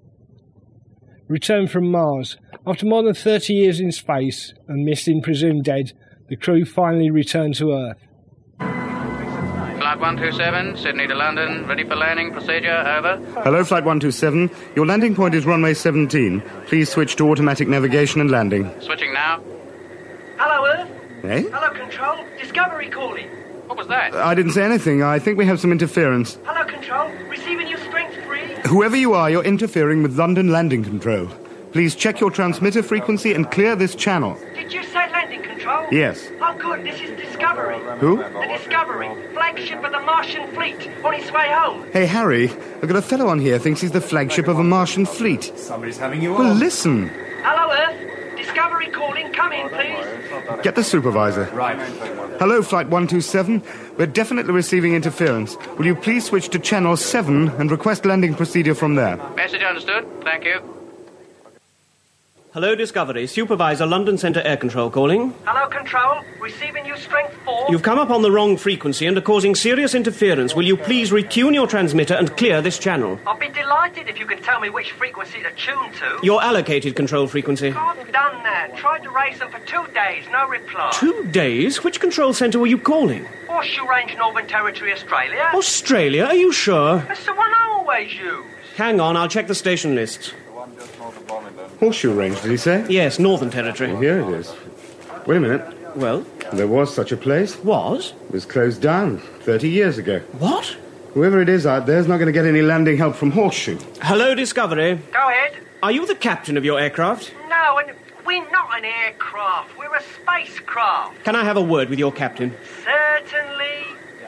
Return from Mars. After more than 30 years in space and missing presumed dead, the crew finally returned to Earth. Flight 127, Sydney to London, ready for landing procedure, over. Hello, Flight 127. Your landing point is runway 17. Please switch to automatic navigation and landing. Switching now. Hello, Earth. Eh? Hello, Control. Discovery calling. What was that? I didn't say anything. I think we have some interference. Hello, Control. Receiving you strength 3. Whoever you are, you're interfering with London Landing Control. Please check your transmitter frequency and clear this channel. Did you say landing control? Yes. Oh, good. This is Discovery. Who? The Discovery. Flagship of the Martian fleet. On its way home. Hey, Harry, I've got a fellow on here thinks he's the flagship of a Martian fleet. Somebody's having you Well, on. listen. Hello, Earth. Discovery calling. Come in, please. Get the supervisor. Right. Hello, Flight 127. We're definitely receiving interference. Will you please switch to Channel 7 and request landing procedure from there? Message understood. Thank you. Hello, Discovery. Supervisor, London Centre Air Control calling. Hello, Control. Receiving you strength 4. You've come up on the wrong frequency and are causing serious interference. Will you please retune your transmitter and clear this channel? I'll be delighted if you can tell me which frequency to tune to. Your allocated control frequency. I've done that. Tried to raise them for 2 days. No reply. 2 days? Which control centre were you calling? Horseshoe Range, Northern Territory, Australia. Australia? Are you sure? That's the one I always use. Hang on, I'll check the station lists. Horseshoe Range, did he say? Yes, Northern Territory. Here it is. Wait a minute. Well? There was such a place. Was? It was closed down 30 years ago. What? Whoever it is out there's not going to get any landing help from Horseshoe. Hello, Discovery. Go ahead. Are you the captain of your aircraft? No, and we're not an aircraft. We're a spacecraft. Can I have a word with your captain? Certainly.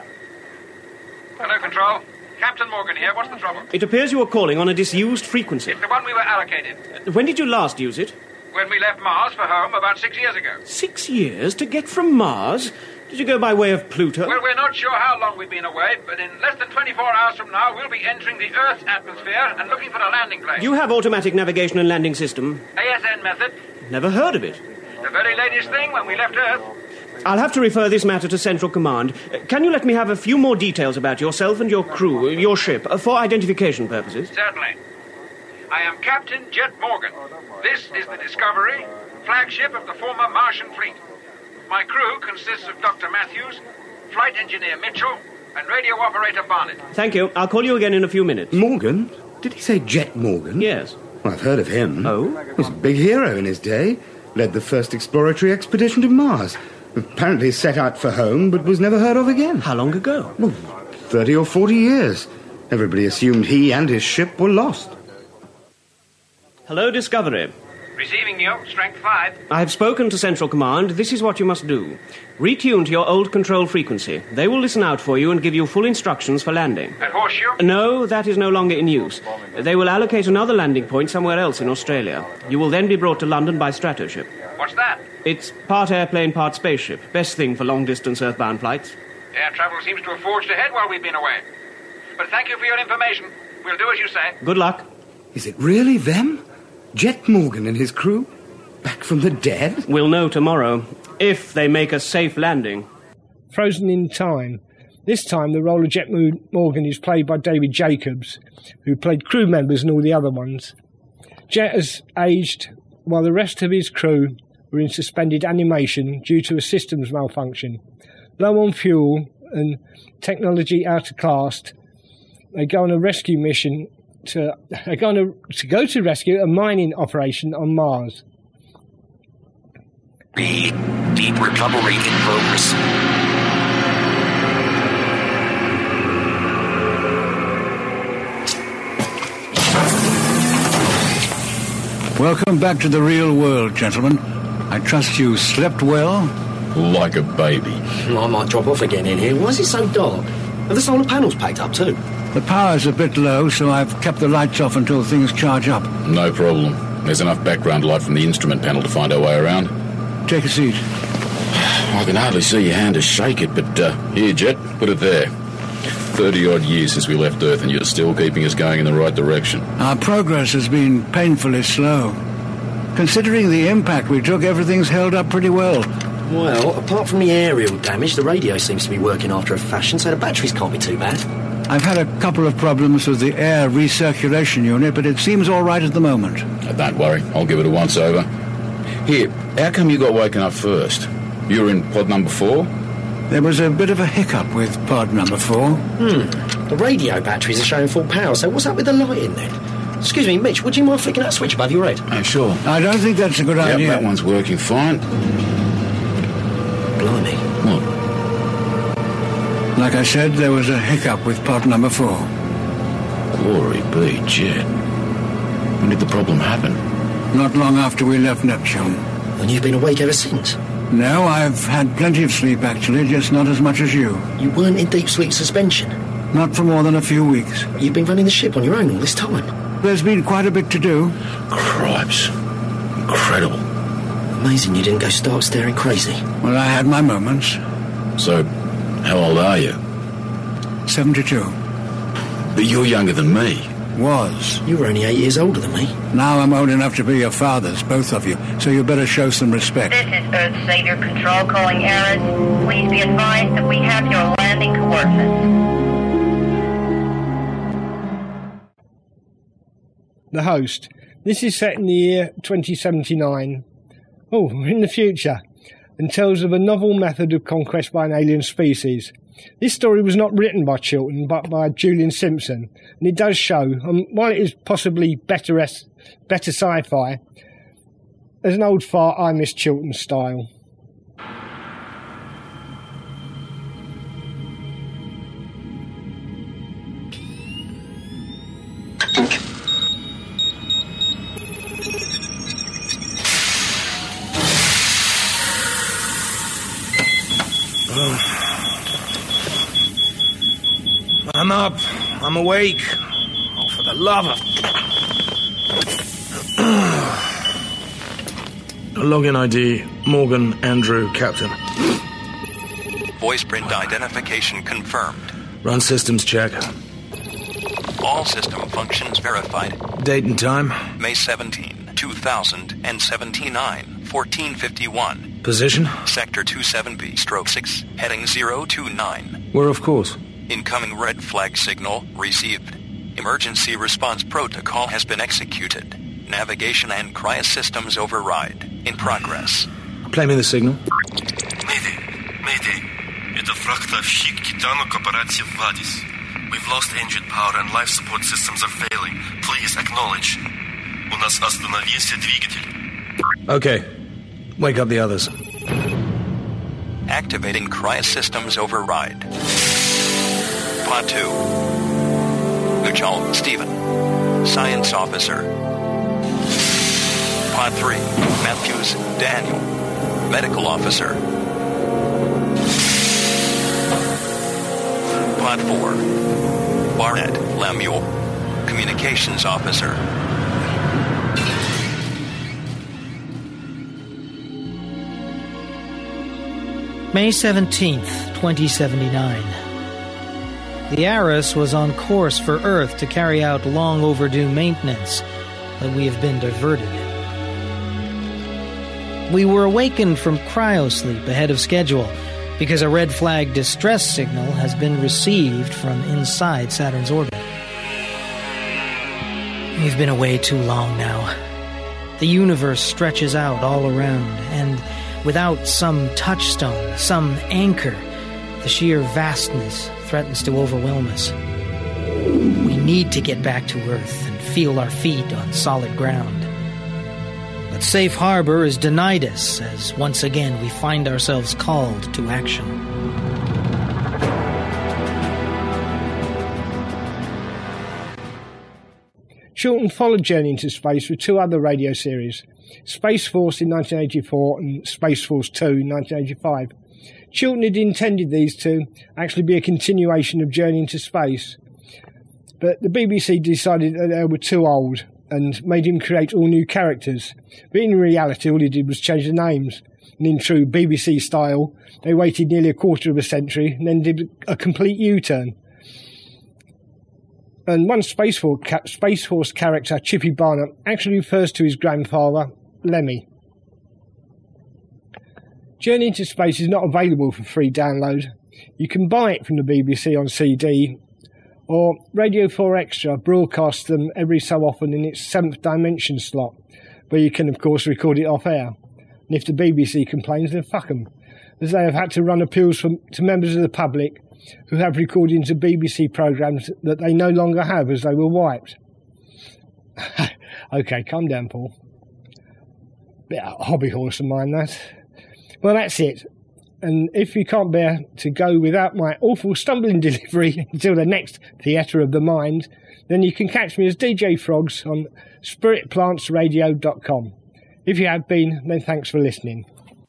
Hello, Control. Captain Morgan here. What's the trouble? It appears you are calling on a disused frequency. It's the one we were allocated. When did you last use it? When we left Mars for home about 6 years ago. 6 years to get from Mars? Did you go by way of Pluto? Well, we're not sure how long we've been away, but in less than 24 hours from now, we'll be entering the Earth's atmosphere and looking for a landing place. You have automatic navigation and landing system. ASN method. Never heard of it. The very latest thing when we left Earth. I'll have to refer this matter to Central Command. Can you let me have a few more details about yourself and your crew, your ship, for identification purposes? Certainly. I am Captain Jet Morgan. This is the Discovery, flagship of the former Martian fleet. My crew consists of Dr. Matthews, Flight Engineer Mitchell, and radio operator Barnett. Thank you. I'll call you again in a few minutes. Morgan? Did he say Jet Morgan? Yes. Well, I've heard of him. Oh? He was a big hero in his day. Led the first exploratory expedition to Mars. Apparently set out for home, but was never heard of again. How long ago? Well, 30 or 40 years. Everybody assumed he and his ship were lost. Hello, Discovery. Receiving you, strength 5. I've spoken to Central Command. This is what you must do. Retune to your old control frequency. They will listen out for you and give you full instructions for landing. At Horseshoe? No, that is no longer in use. They will allocate another landing point somewhere else in Australia. You will then be brought to London by stratoship. What's that? It's part airplane, part spaceship. Best thing for long-distance earthbound flights. Air travel seems to have forged ahead while we've been away. But thank you for your information. We'll do as you say. Good luck. Is it really them? Jet Morgan and his crew? Back from the dead? We'll know tomorrow, if they make a safe landing. Frozen in Time. This time the role of Jet Morgan is played by David Jacobs, who played crew members and all the other ones. Jet has aged while the rest of his crew were in suspended animation due to a systems malfunction. Low on fuel and technology out of class, they go on a rescue mission to rescue a mining operation on Mars. Deep recovery in progress. Welcome back to the real world, gentlemen. I trust you slept well? Like a baby. I might drop off again in here. Why is it so dark? Are the solar panels packed up too? The power's a bit low, so I've kept the lights off until things charge up. No problem. There's enough background light from the instrument panel to find our way around. Take a seat. I can hardly see your hand to shake it, but here, Jet, put it there. 30-odd years since we left Earth, and you're still keeping us going in the right direction. Our progress has been painfully slow. Considering the impact we took, everything's held up pretty well. Well, apart from the aerial damage, the radio seems to be working after a fashion, so the batteries can't be too bad. I've had a couple of problems with the air recirculation unit, but it seems all right at the moment. Don't worry, I'll give it a once-over. Here, how come you got woken up first? You were in pod number 4? There was a bit of a hiccup with pod number 4. The radio batteries are showing full power, so what's up with the lighting then? Excuse me, Mitch, would you mind flicking that switch above your head? Oh, sure. I don't think that's a good idea. That one's working fine. Blimey. What? Like I said, there was a hiccup with pod number 4. Glory be, Jet. When did the problem happen? Not long after we left Neptune. And you've been awake ever since? No, I've had plenty of sleep, actually, just not as much as you. You weren't in deep sleep suspension? Not for more than a few weeks. You've been running the ship on your own all this time? There's been quite a bit to do. Cripes. Incredible. Amazing you didn't go stark staring crazy. Well, I had my moments. So, how old are you? 72. But you're younger than me. Was. You were only 8 years older than me. Now I'm old enough to be your fathers, both of you, so you better show some respect. This is Earth Savior Control calling Eris. Please be advised that we have your landing coordinates. The Host. This is set in the year 2079. Oh, we're in the future. And tells of a novel method of conquest by an alien species. This story was not written by Chilton, but by Julian Simpson, and it does show, while it is possibly better sci-fi, there's an old fart I Miss Chilton style. I'm up. I'm awake. Oh, for the love of... Login ID, Morgan Andrew, Captain. Voice print identification confirmed. Run systems check. All system functions verified. Date and time? May 17, 2079, 1451. Position? Sector 27B/6, heading 029. We're off course. Incoming red flag signal received. Emergency response protocol has been executed. Navigation and cryosystems override. In progress. Play me the signal. Mayday. Mayday. Это фрахтовщик Титану Cooperative Vadis. We've lost engine power and life support systems are failing. Please acknowledge. У нас остановился двигатель. Okay. Wake up the others. Activating cryosystems override. Pod 2. Uchal, Stephen. Science officer. Pod 3. Matthews, Daniel. Medical officer. Pod 4. Barnett, Lemuel. Communications officer. May 17th, 2079. The Aris was on course for Earth to carry out long overdue maintenance, but we have been diverted. We were awakened from cryosleep ahead of schedule because a red flag distress signal has been received from inside Saturn's orbit. We've been away too long now. The universe stretches out all around, and without some touchstone, some anchor, the sheer vastness threatens to overwhelm us. We need to get back to Earth and feel our feet on solid ground. But safe harbor is denied us as once again we find ourselves called to action. Chilton followed Journey into Space with two other radio series, Space Force in 1984 and Space Force 2 in 1985. Chilton had intended these to actually be a continuation of Journey into Space, but the BBC decided that they were too old and made him create all new characters. But in reality, all he did was change the names. And in true BBC style, they waited nearly a quarter of a century and then did a complete U-turn. And one Space Force character, Chippy Barnett, actually refers to his grandfather, Lemmy. Journey into Space is not available for free download. You can buy it from the BBC on CD, or Radio 4 Extra broadcasts them every so often in its 7th dimension slot, where you can of course record it off air. And if the BBC complains, then fuck them, as they have had to run appeals to members of the public who have recordings of BBC programmes that they no longer have as they were wiped. Okay, calm down, Paul. Bit of a hobby horse of mine, that. Well, that's it. And if you can't bear to go without my awful stumbling delivery until the next Theatre of the Mind, then you can catch me as DJ Frogs on spiritplantsradio.com. If you have been, then thanks for listening.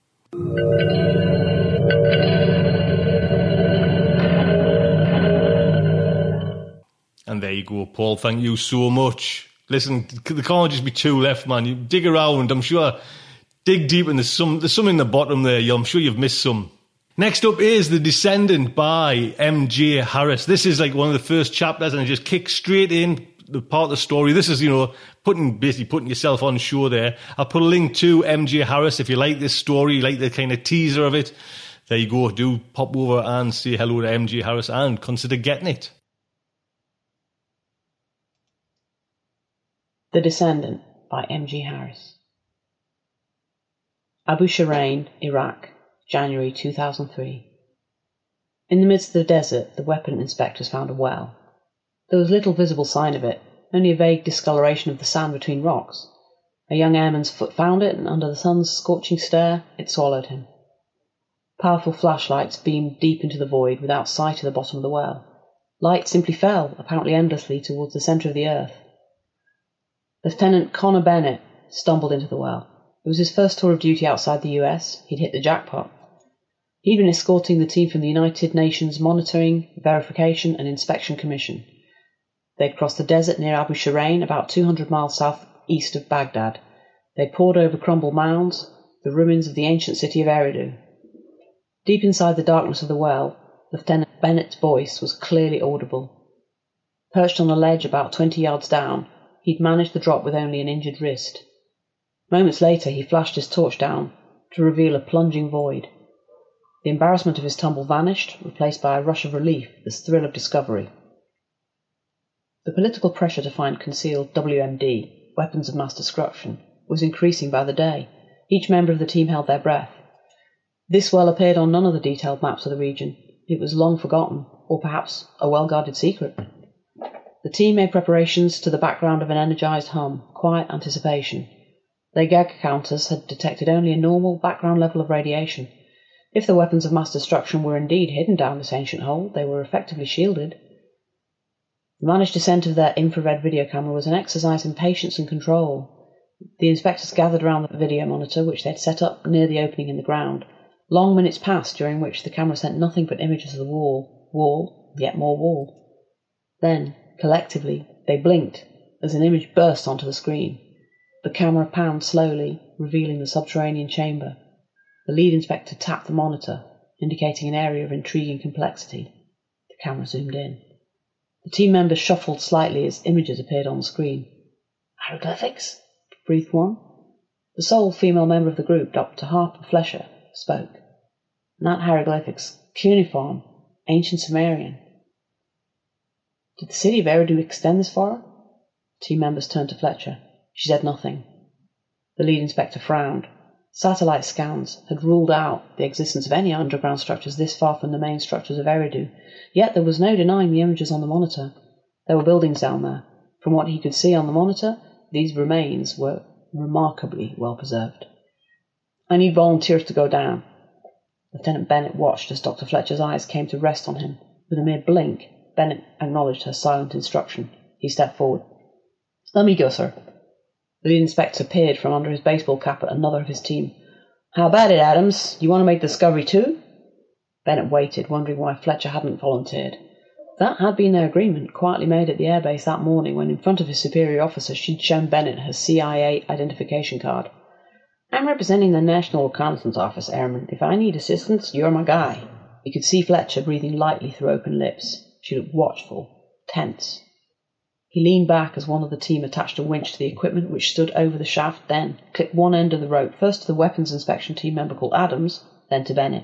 And there you go, Paul. Thank you so much. Listen, there can't just be two left, man. You dig around, I'm sure. Dig deep, and there's some in the bottom there. I'm sure you've missed some. Next up is The Descendant by M.J. Harris. This is like one of the first chapters, and it just kicks straight in the part of the story. This is, putting yourself on show there. I'll put a link to M.J. Harris if you like this story, you like the kind of teaser of it. There you go. Do pop over and say hello to M.J. Harris and consider getting it. The Descendant by M.G. Harris. Abu Shirain, Iraq, January 2003. In the midst of the desert, the weapon inspectors found a well. There was little visible sign of it, only a vague discoloration of the sand between rocks. A young airman's foot found it, and under the sun's scorching stare, it swallowed him. Powerful flashlights beamed deep into the void without sight of the bottom of the well. Light simply fell, apparently endlessly, towards the centre of the earth. Lieutenant Connor Bennett stumbled into the well. It was his first tour of duty outside the US. He'd hit the jackpot. He'd been escorting the team from the United Nations Monitoring, Verification and Inspection Commission. They'd crossed the desert near Abu Shirain, about 200 miles southeast of Baghdad. They'd pored over crumbled mounds, the ruins of the ancient city of Eridu. Deep inside the darkness of the well, Lieutenant Bennett's voice was clearly audible. Perched on a ledge about 20 yards down, he'd managed the drop with only an injured wrist. Moments later, he flashed his torch down to reveal a plunging void. The embarrassment of his tumble vanished, replaced by a rush of relief, this thrill of discovery. The political pressure to find concealed WMD, weapons of mass destruction, was increasing by the day. Each member of the team held their breath. This well appeared on none of the detailed maps of the region. It was long forgotten, or perhaps a well-guarded secret. The team made preparations to the background of an energized hum, quiet anticipation. Their Geiger counters had detected only a normal background level of radiation. If the weapons of mass destruction were indeed hidden down this ancient hole, they were effectively shielded. The managed descent of their infrared video camera was an exercise in patience and control. The inspectors gathered around the video monitor, which they had set up near the opening in the ground. Long minutes passed, during which the camera sent nothing but images of the wall, yet more wall. Then, collectively, they blinked as an image burst onto the screen. The camera panned slowly, revealing the subterranean chamber. The lead inspector tapped the monitor, indicating an area of intriguing complexity. The camera zoomed in. The team members shuffled slightly as images appeared on the screen. "Hieroglyphics?" breathed one. The sole female member of the group, Dr. Harper Fletcher, spoke. "Not hieroglyphics. Cuneiform. Ancient Sumerian." "Did the city of Eridu extend this far?" Team members turned to Fletcher. She said nothing. The lead inspector frowned. Satellite scans had ruled out the existence of any underground structures this far from the main structures of Eridu, yet there was no denying the images on the monitor. There were buildings down there. From what he could see on the monitor, these remains were remarkably well preserved. "I need volunteers to go down." Lieutenant Bennett watched as Dr. Fletcher's eyes came to rest on him. With a mere blink, Bennett acknowledged her silent instruction. He stepped forward. "Let me go, sir." The lead inspector peered from under his baseball cap at another of his team. "How about it, Adams? You want to make the discovery too?" Bennett waited, wondering why Fletcher hadn't volunteered. That had been their agreement, quietly made at the airbase that morning when, in front of his superior officer, she'd shown Bennett her CIA identification card. "I'm representing the National Reconnaissance Office, Airman. If I need assistance, you're my guy." He could see Fletcher breathing lightly through open lips. She looked watchful, tense. He leaned back as one of the team attached a winch to the equipment which stood over the shaft, then clipped one end of the rope, first to the weapons inspection team member called Adams, then to Bennett.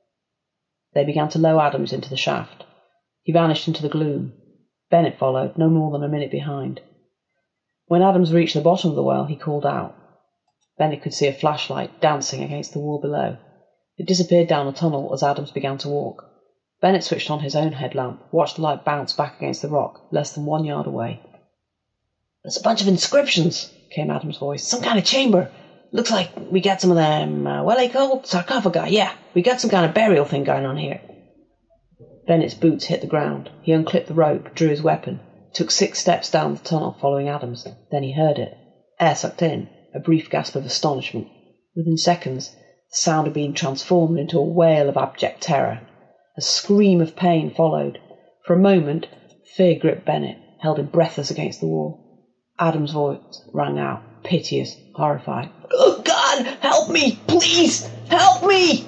They began to lower Adams into the shaft. He vanished into the gloom. Bennett followed, no more than a minute behind. When Adams reached the bottom of the well, he called out. Bennett could see a flashlight dancing against the wall below. It disappeared down the tunnel as Adams began to walk. Bennett switched on his own headlamp, watched the light bounce back against the rock, less than 1 yard away. "There's a bunch of inscriptions," came Adams' voice. "Some kind of chamber. Looks like we got some of them, what are they called? Sarcophagi. Yeah, we got some kind of burial thing going on here." Bennett's boots hit the ground. He unclipped the rope, drew his weapon, took 6 steps down the tunnel following Adams. Then he heard it. Air sucked in, a brief gasp of astonishment. Within seconds, the sound had been transformed into a wail of abject terror. A scream of pain followed. For a moment, fear gripped Bennett, held him breathless against the wall. Adam's voice rang out, piteous, horrified. "Oh, God, help me! Please, help me!"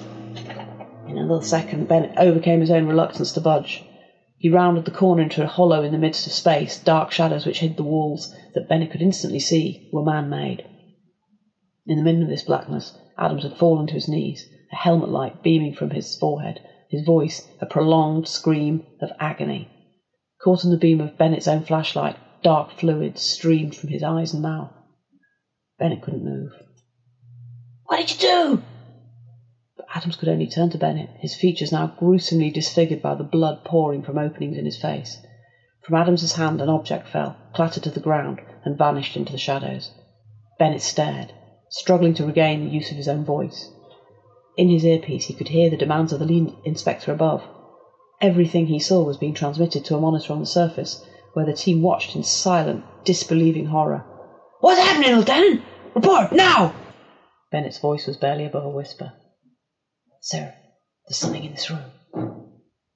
In another second, Bennett overcame his own reluctance to budge. He rounded the corner into a hollow in the midst of space. Dark shadows which hid the walls, that Bennett could instantly see, were man-made. In the middle of this blackness, Adams had fallen to his knees, a helmet light beaming from his forehead, his voice a prolonged scream of agony. Caught in the beam of Bennett's own flashlight, dark fluid streamed from his eyes and mouth. Bennett couldn't move. "What did you do?" But Adams could only turn to Bennett, his features now gruesomely disfigured by the blood pouring from openings in his face. From Adams's hand an object fell, clattered to the ground, and vanished into the shadows. Bennett stared, struggling to regain the use of his own voice. In his earpiece he could hear the demands of the lead inspector above. Everything he saw was being transmitted to a monitor on the surface, where the team watched in silent, disbelieving horror. "What's happening, Lieutenant? Report, now!" Bennett's voice was barely above a whisper. "Sir, there's something in this room."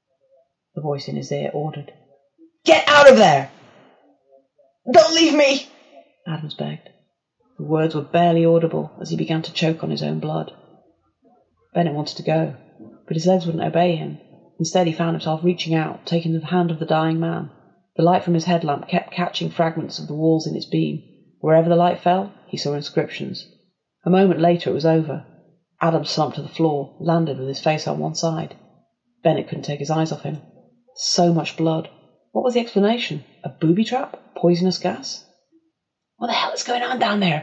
The voice in his ear ordered. "Get out of there! Don't leave me!" Adams begged. The words were barely audible as he began to choke on his own blood. Bennett wanted to go, but his legs wouldn't obey him. Instead, he found himself reaching out, taking the hand of the dying man. The light from his headlamp kept catching fragments of the walls in its beam. Wherever the light fell, he saw inscriptions. A moment later, it was over. Adams slumped to the floor, landed with his face on one side. Bennett couldn't take his eyes off him. So much blood. What was the explanation? A booby trap? Poisonous gas? "What the hell is going on down there?"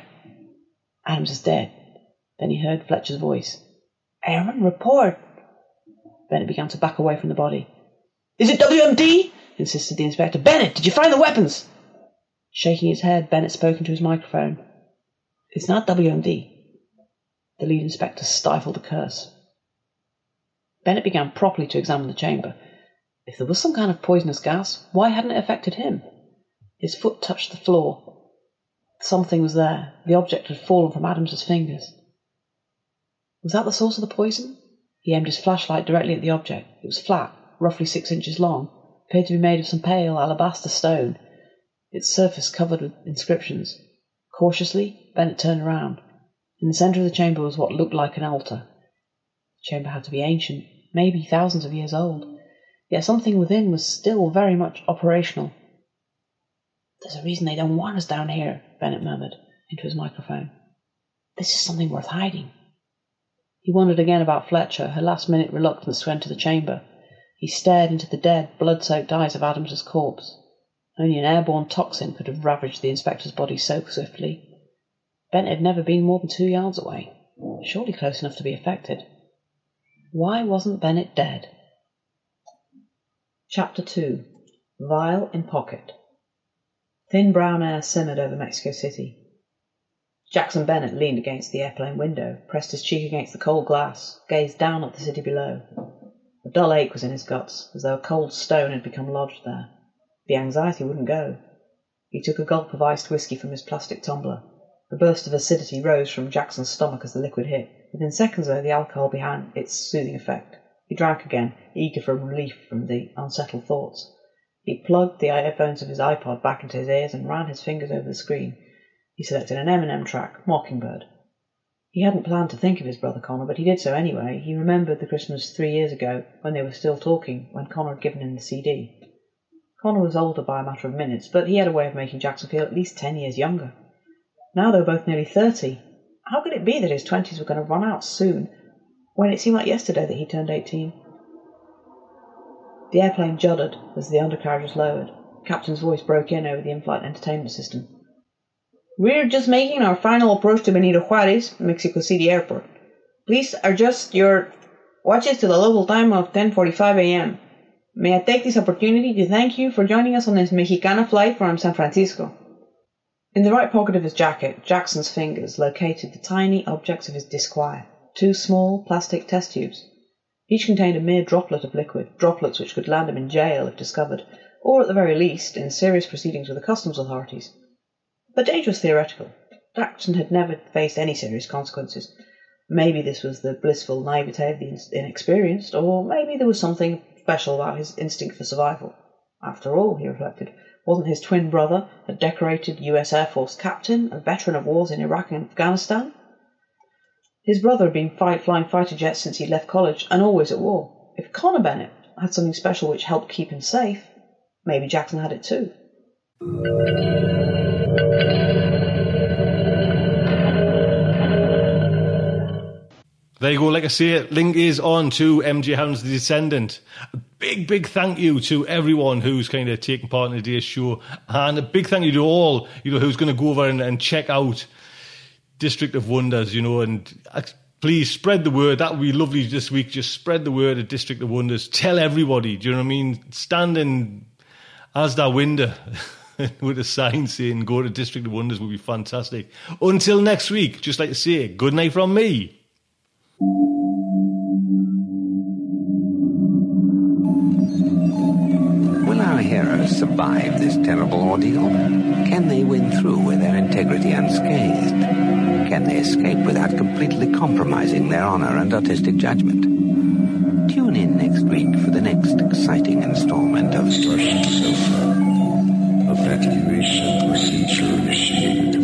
"Adams is dead." Then he heard Fletcher's voice. "Airman, report." Bennett began to back away from the body. "Is it WMD?" insisted the inspector. "Bennett, did you find the weapons?" Shaking his head, Bennett spoke into his microphone. "It's not WMD." The lead inspector stifled a curse. Bennett began properly to examine the chamber. If there was some kind of poisonous gas, why hadn't it affected him? His foot touched the floor. Something was there. The object had fallen from Adams's fingers. Was that the source of the poison? He aimed his flashlight directly at the object. It was flat, roughly 6 inches long, appeared to be made of some pale alabaster stone, its surface covered with inscriptions. Cautiously, Bennett turned around. In the centre of the chamber was what looked like an altar. The chamber had to be ancient, maybe thousands of years old, yet something within was still very much operational. "There's a reason they don't want us down here," Bennett murmured into his microphone. "This is something worth hiding." He wondered again about Fletcher, her last-minute reluctance to enter the chamber. He stared into the dead, blood-soaked eyes of Adams's corpse. Only an airborne toxin could have ravaged the inspector's body so swiftly. Bennett had never been more than 2 yards away, surely close enough to be affected. Why wasn't Bennett dead? Chapter 2. Vial in Pocket. Thin brown air simmered over Mexico City. Jackson Bennett leaned against the airplane window, pressed his cheek against the cold glass, gazed down at the city below. A dull ache was in his guts, as though a cold stone had become lodged there. The anxiety wouldn't go. He took a gulp of iced whiskey from his plastic tumbler. A burst of acidity rose from Jackson's stomach as the liquid hit. Within seconds, though, the alcohol began its soothing effect. He drank again, eager for relief from the unsettled thoughts. He plugged the earphones of his iPod back into his ears and ran his fingers over the screen. He selected an Eminem track, Mockingbird. He hadn't planned to think of his brother Connor, but he did so anyway. He remembered the Christmas 3 years ago, when they were still talking, when Connor had given him the CD. Connor was older by a matter of minutes, but he had a way of making Jackson feel at least 10 years younger. Now they were both nearly 30. How could it be that his 20s were going to run out soon, when it seemed like yesterday that he turned 18? The airplane juddered as the undercarriage was lowered. The captain's voice broke in over the in-flight entertainment system. "We're just making our final approach to Benito Juárez, Mexico City Airport. Please adjust your watches to the local time of 10:45 a.m. May I take this opportunity to thank you for joining us on this Mexicana flight from San Francisco." In the right pocket of his jacket, Jackson's fingers located the tiny objects of his disquiet, 2 small plastic test tubes. Each contained a mere droplet of liquid, droplets which could land him in jail if discovered, or at the very least in serious proceedings with the customs authorities. The danger was theoretical. Jackson had never faced any serious consequences. Maybe this was the blissful naivete of the inexperienced, or maybe there was something special about his instinct for survival. After all, he reflected, wasn't his twin brother a decorated US Air Force captain, a veteran of wars in Iraq and Afghanistan? His brother had been flying fighter jets since he'd left college, and always at war. If Connor Bennett had something special which helped keep him safe, maybe Jackson had it too. There you go, like I say, link is on to MJ Hounds The Descendant. A big thank you to everyone who's kind of taking part in today's show, and a big thank you to all, who's going to go over and check out District of Wonders, and please spread the word. That would be lovely this week. Just spread the word of District of Wonders. Tell everybody, do you know what I mean? Stand in Asda window with a sign saying go to District of Wonders would be fantastic. Until next week, just like to say, good night from me. Will our heroes survive this terrible ordeal? Can they win through with their integrity unscathed? Can they escape without completely compromising their honor and artistic judgment? Tune in next week for the next exciting installment of Starship Sofa. Evacuation procedure initiated.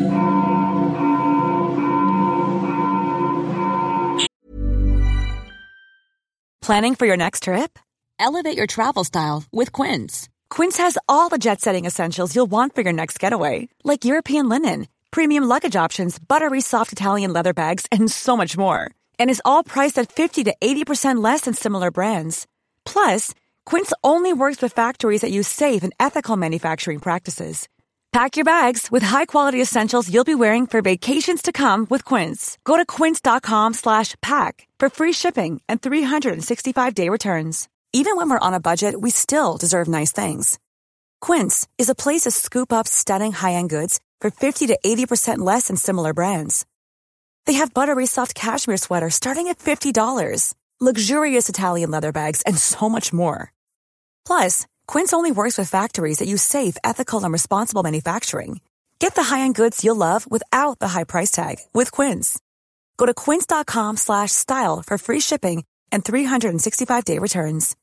Planning for your next trip? Elevate your travel style with Quince. Quince has all the jet-setting essentials you'll want for your next getaway, like European linen, premium luggage options, buttery soft Italian leather bags, and so much more. And is all priced at 50 to 80% less than similar brands. Plus, Quince only works with factories that use safe and ethical manufacturing practices. Pack your bags with high-quality essentials you'll be wearing for vacations to come with Quince. Go to quince.com/pack for free shipping and 365-day returns. Even when we're on a budget, we still deserve nice things. Quince is a place to scoop up stunning high-end goods for 50 to 80% less than similar brands. They have buttery soft cashmere sweaters starting at $50, luxurious Italian leather bags, and so much more. Plus, Quince only works with factories that use safe, ethical, and responsible manufacturing. Get the high-end goods you'll love without the high price tag with Quince. Go to quince.com/style for free shipping and 365-day returns.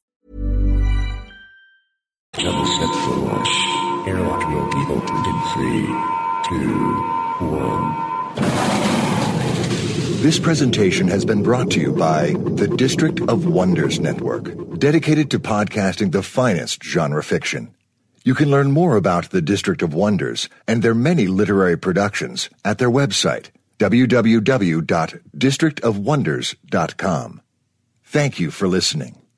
Level set for airlock will be opened in 3, 2, 1. This presentation has been brought to you by the District of Wonders Network, dedicated to podcasting the finest genre fiction. You can learn more about the District of Wonders and their many literary productions at their website, www.districtofwonders.com. Thank you for listening.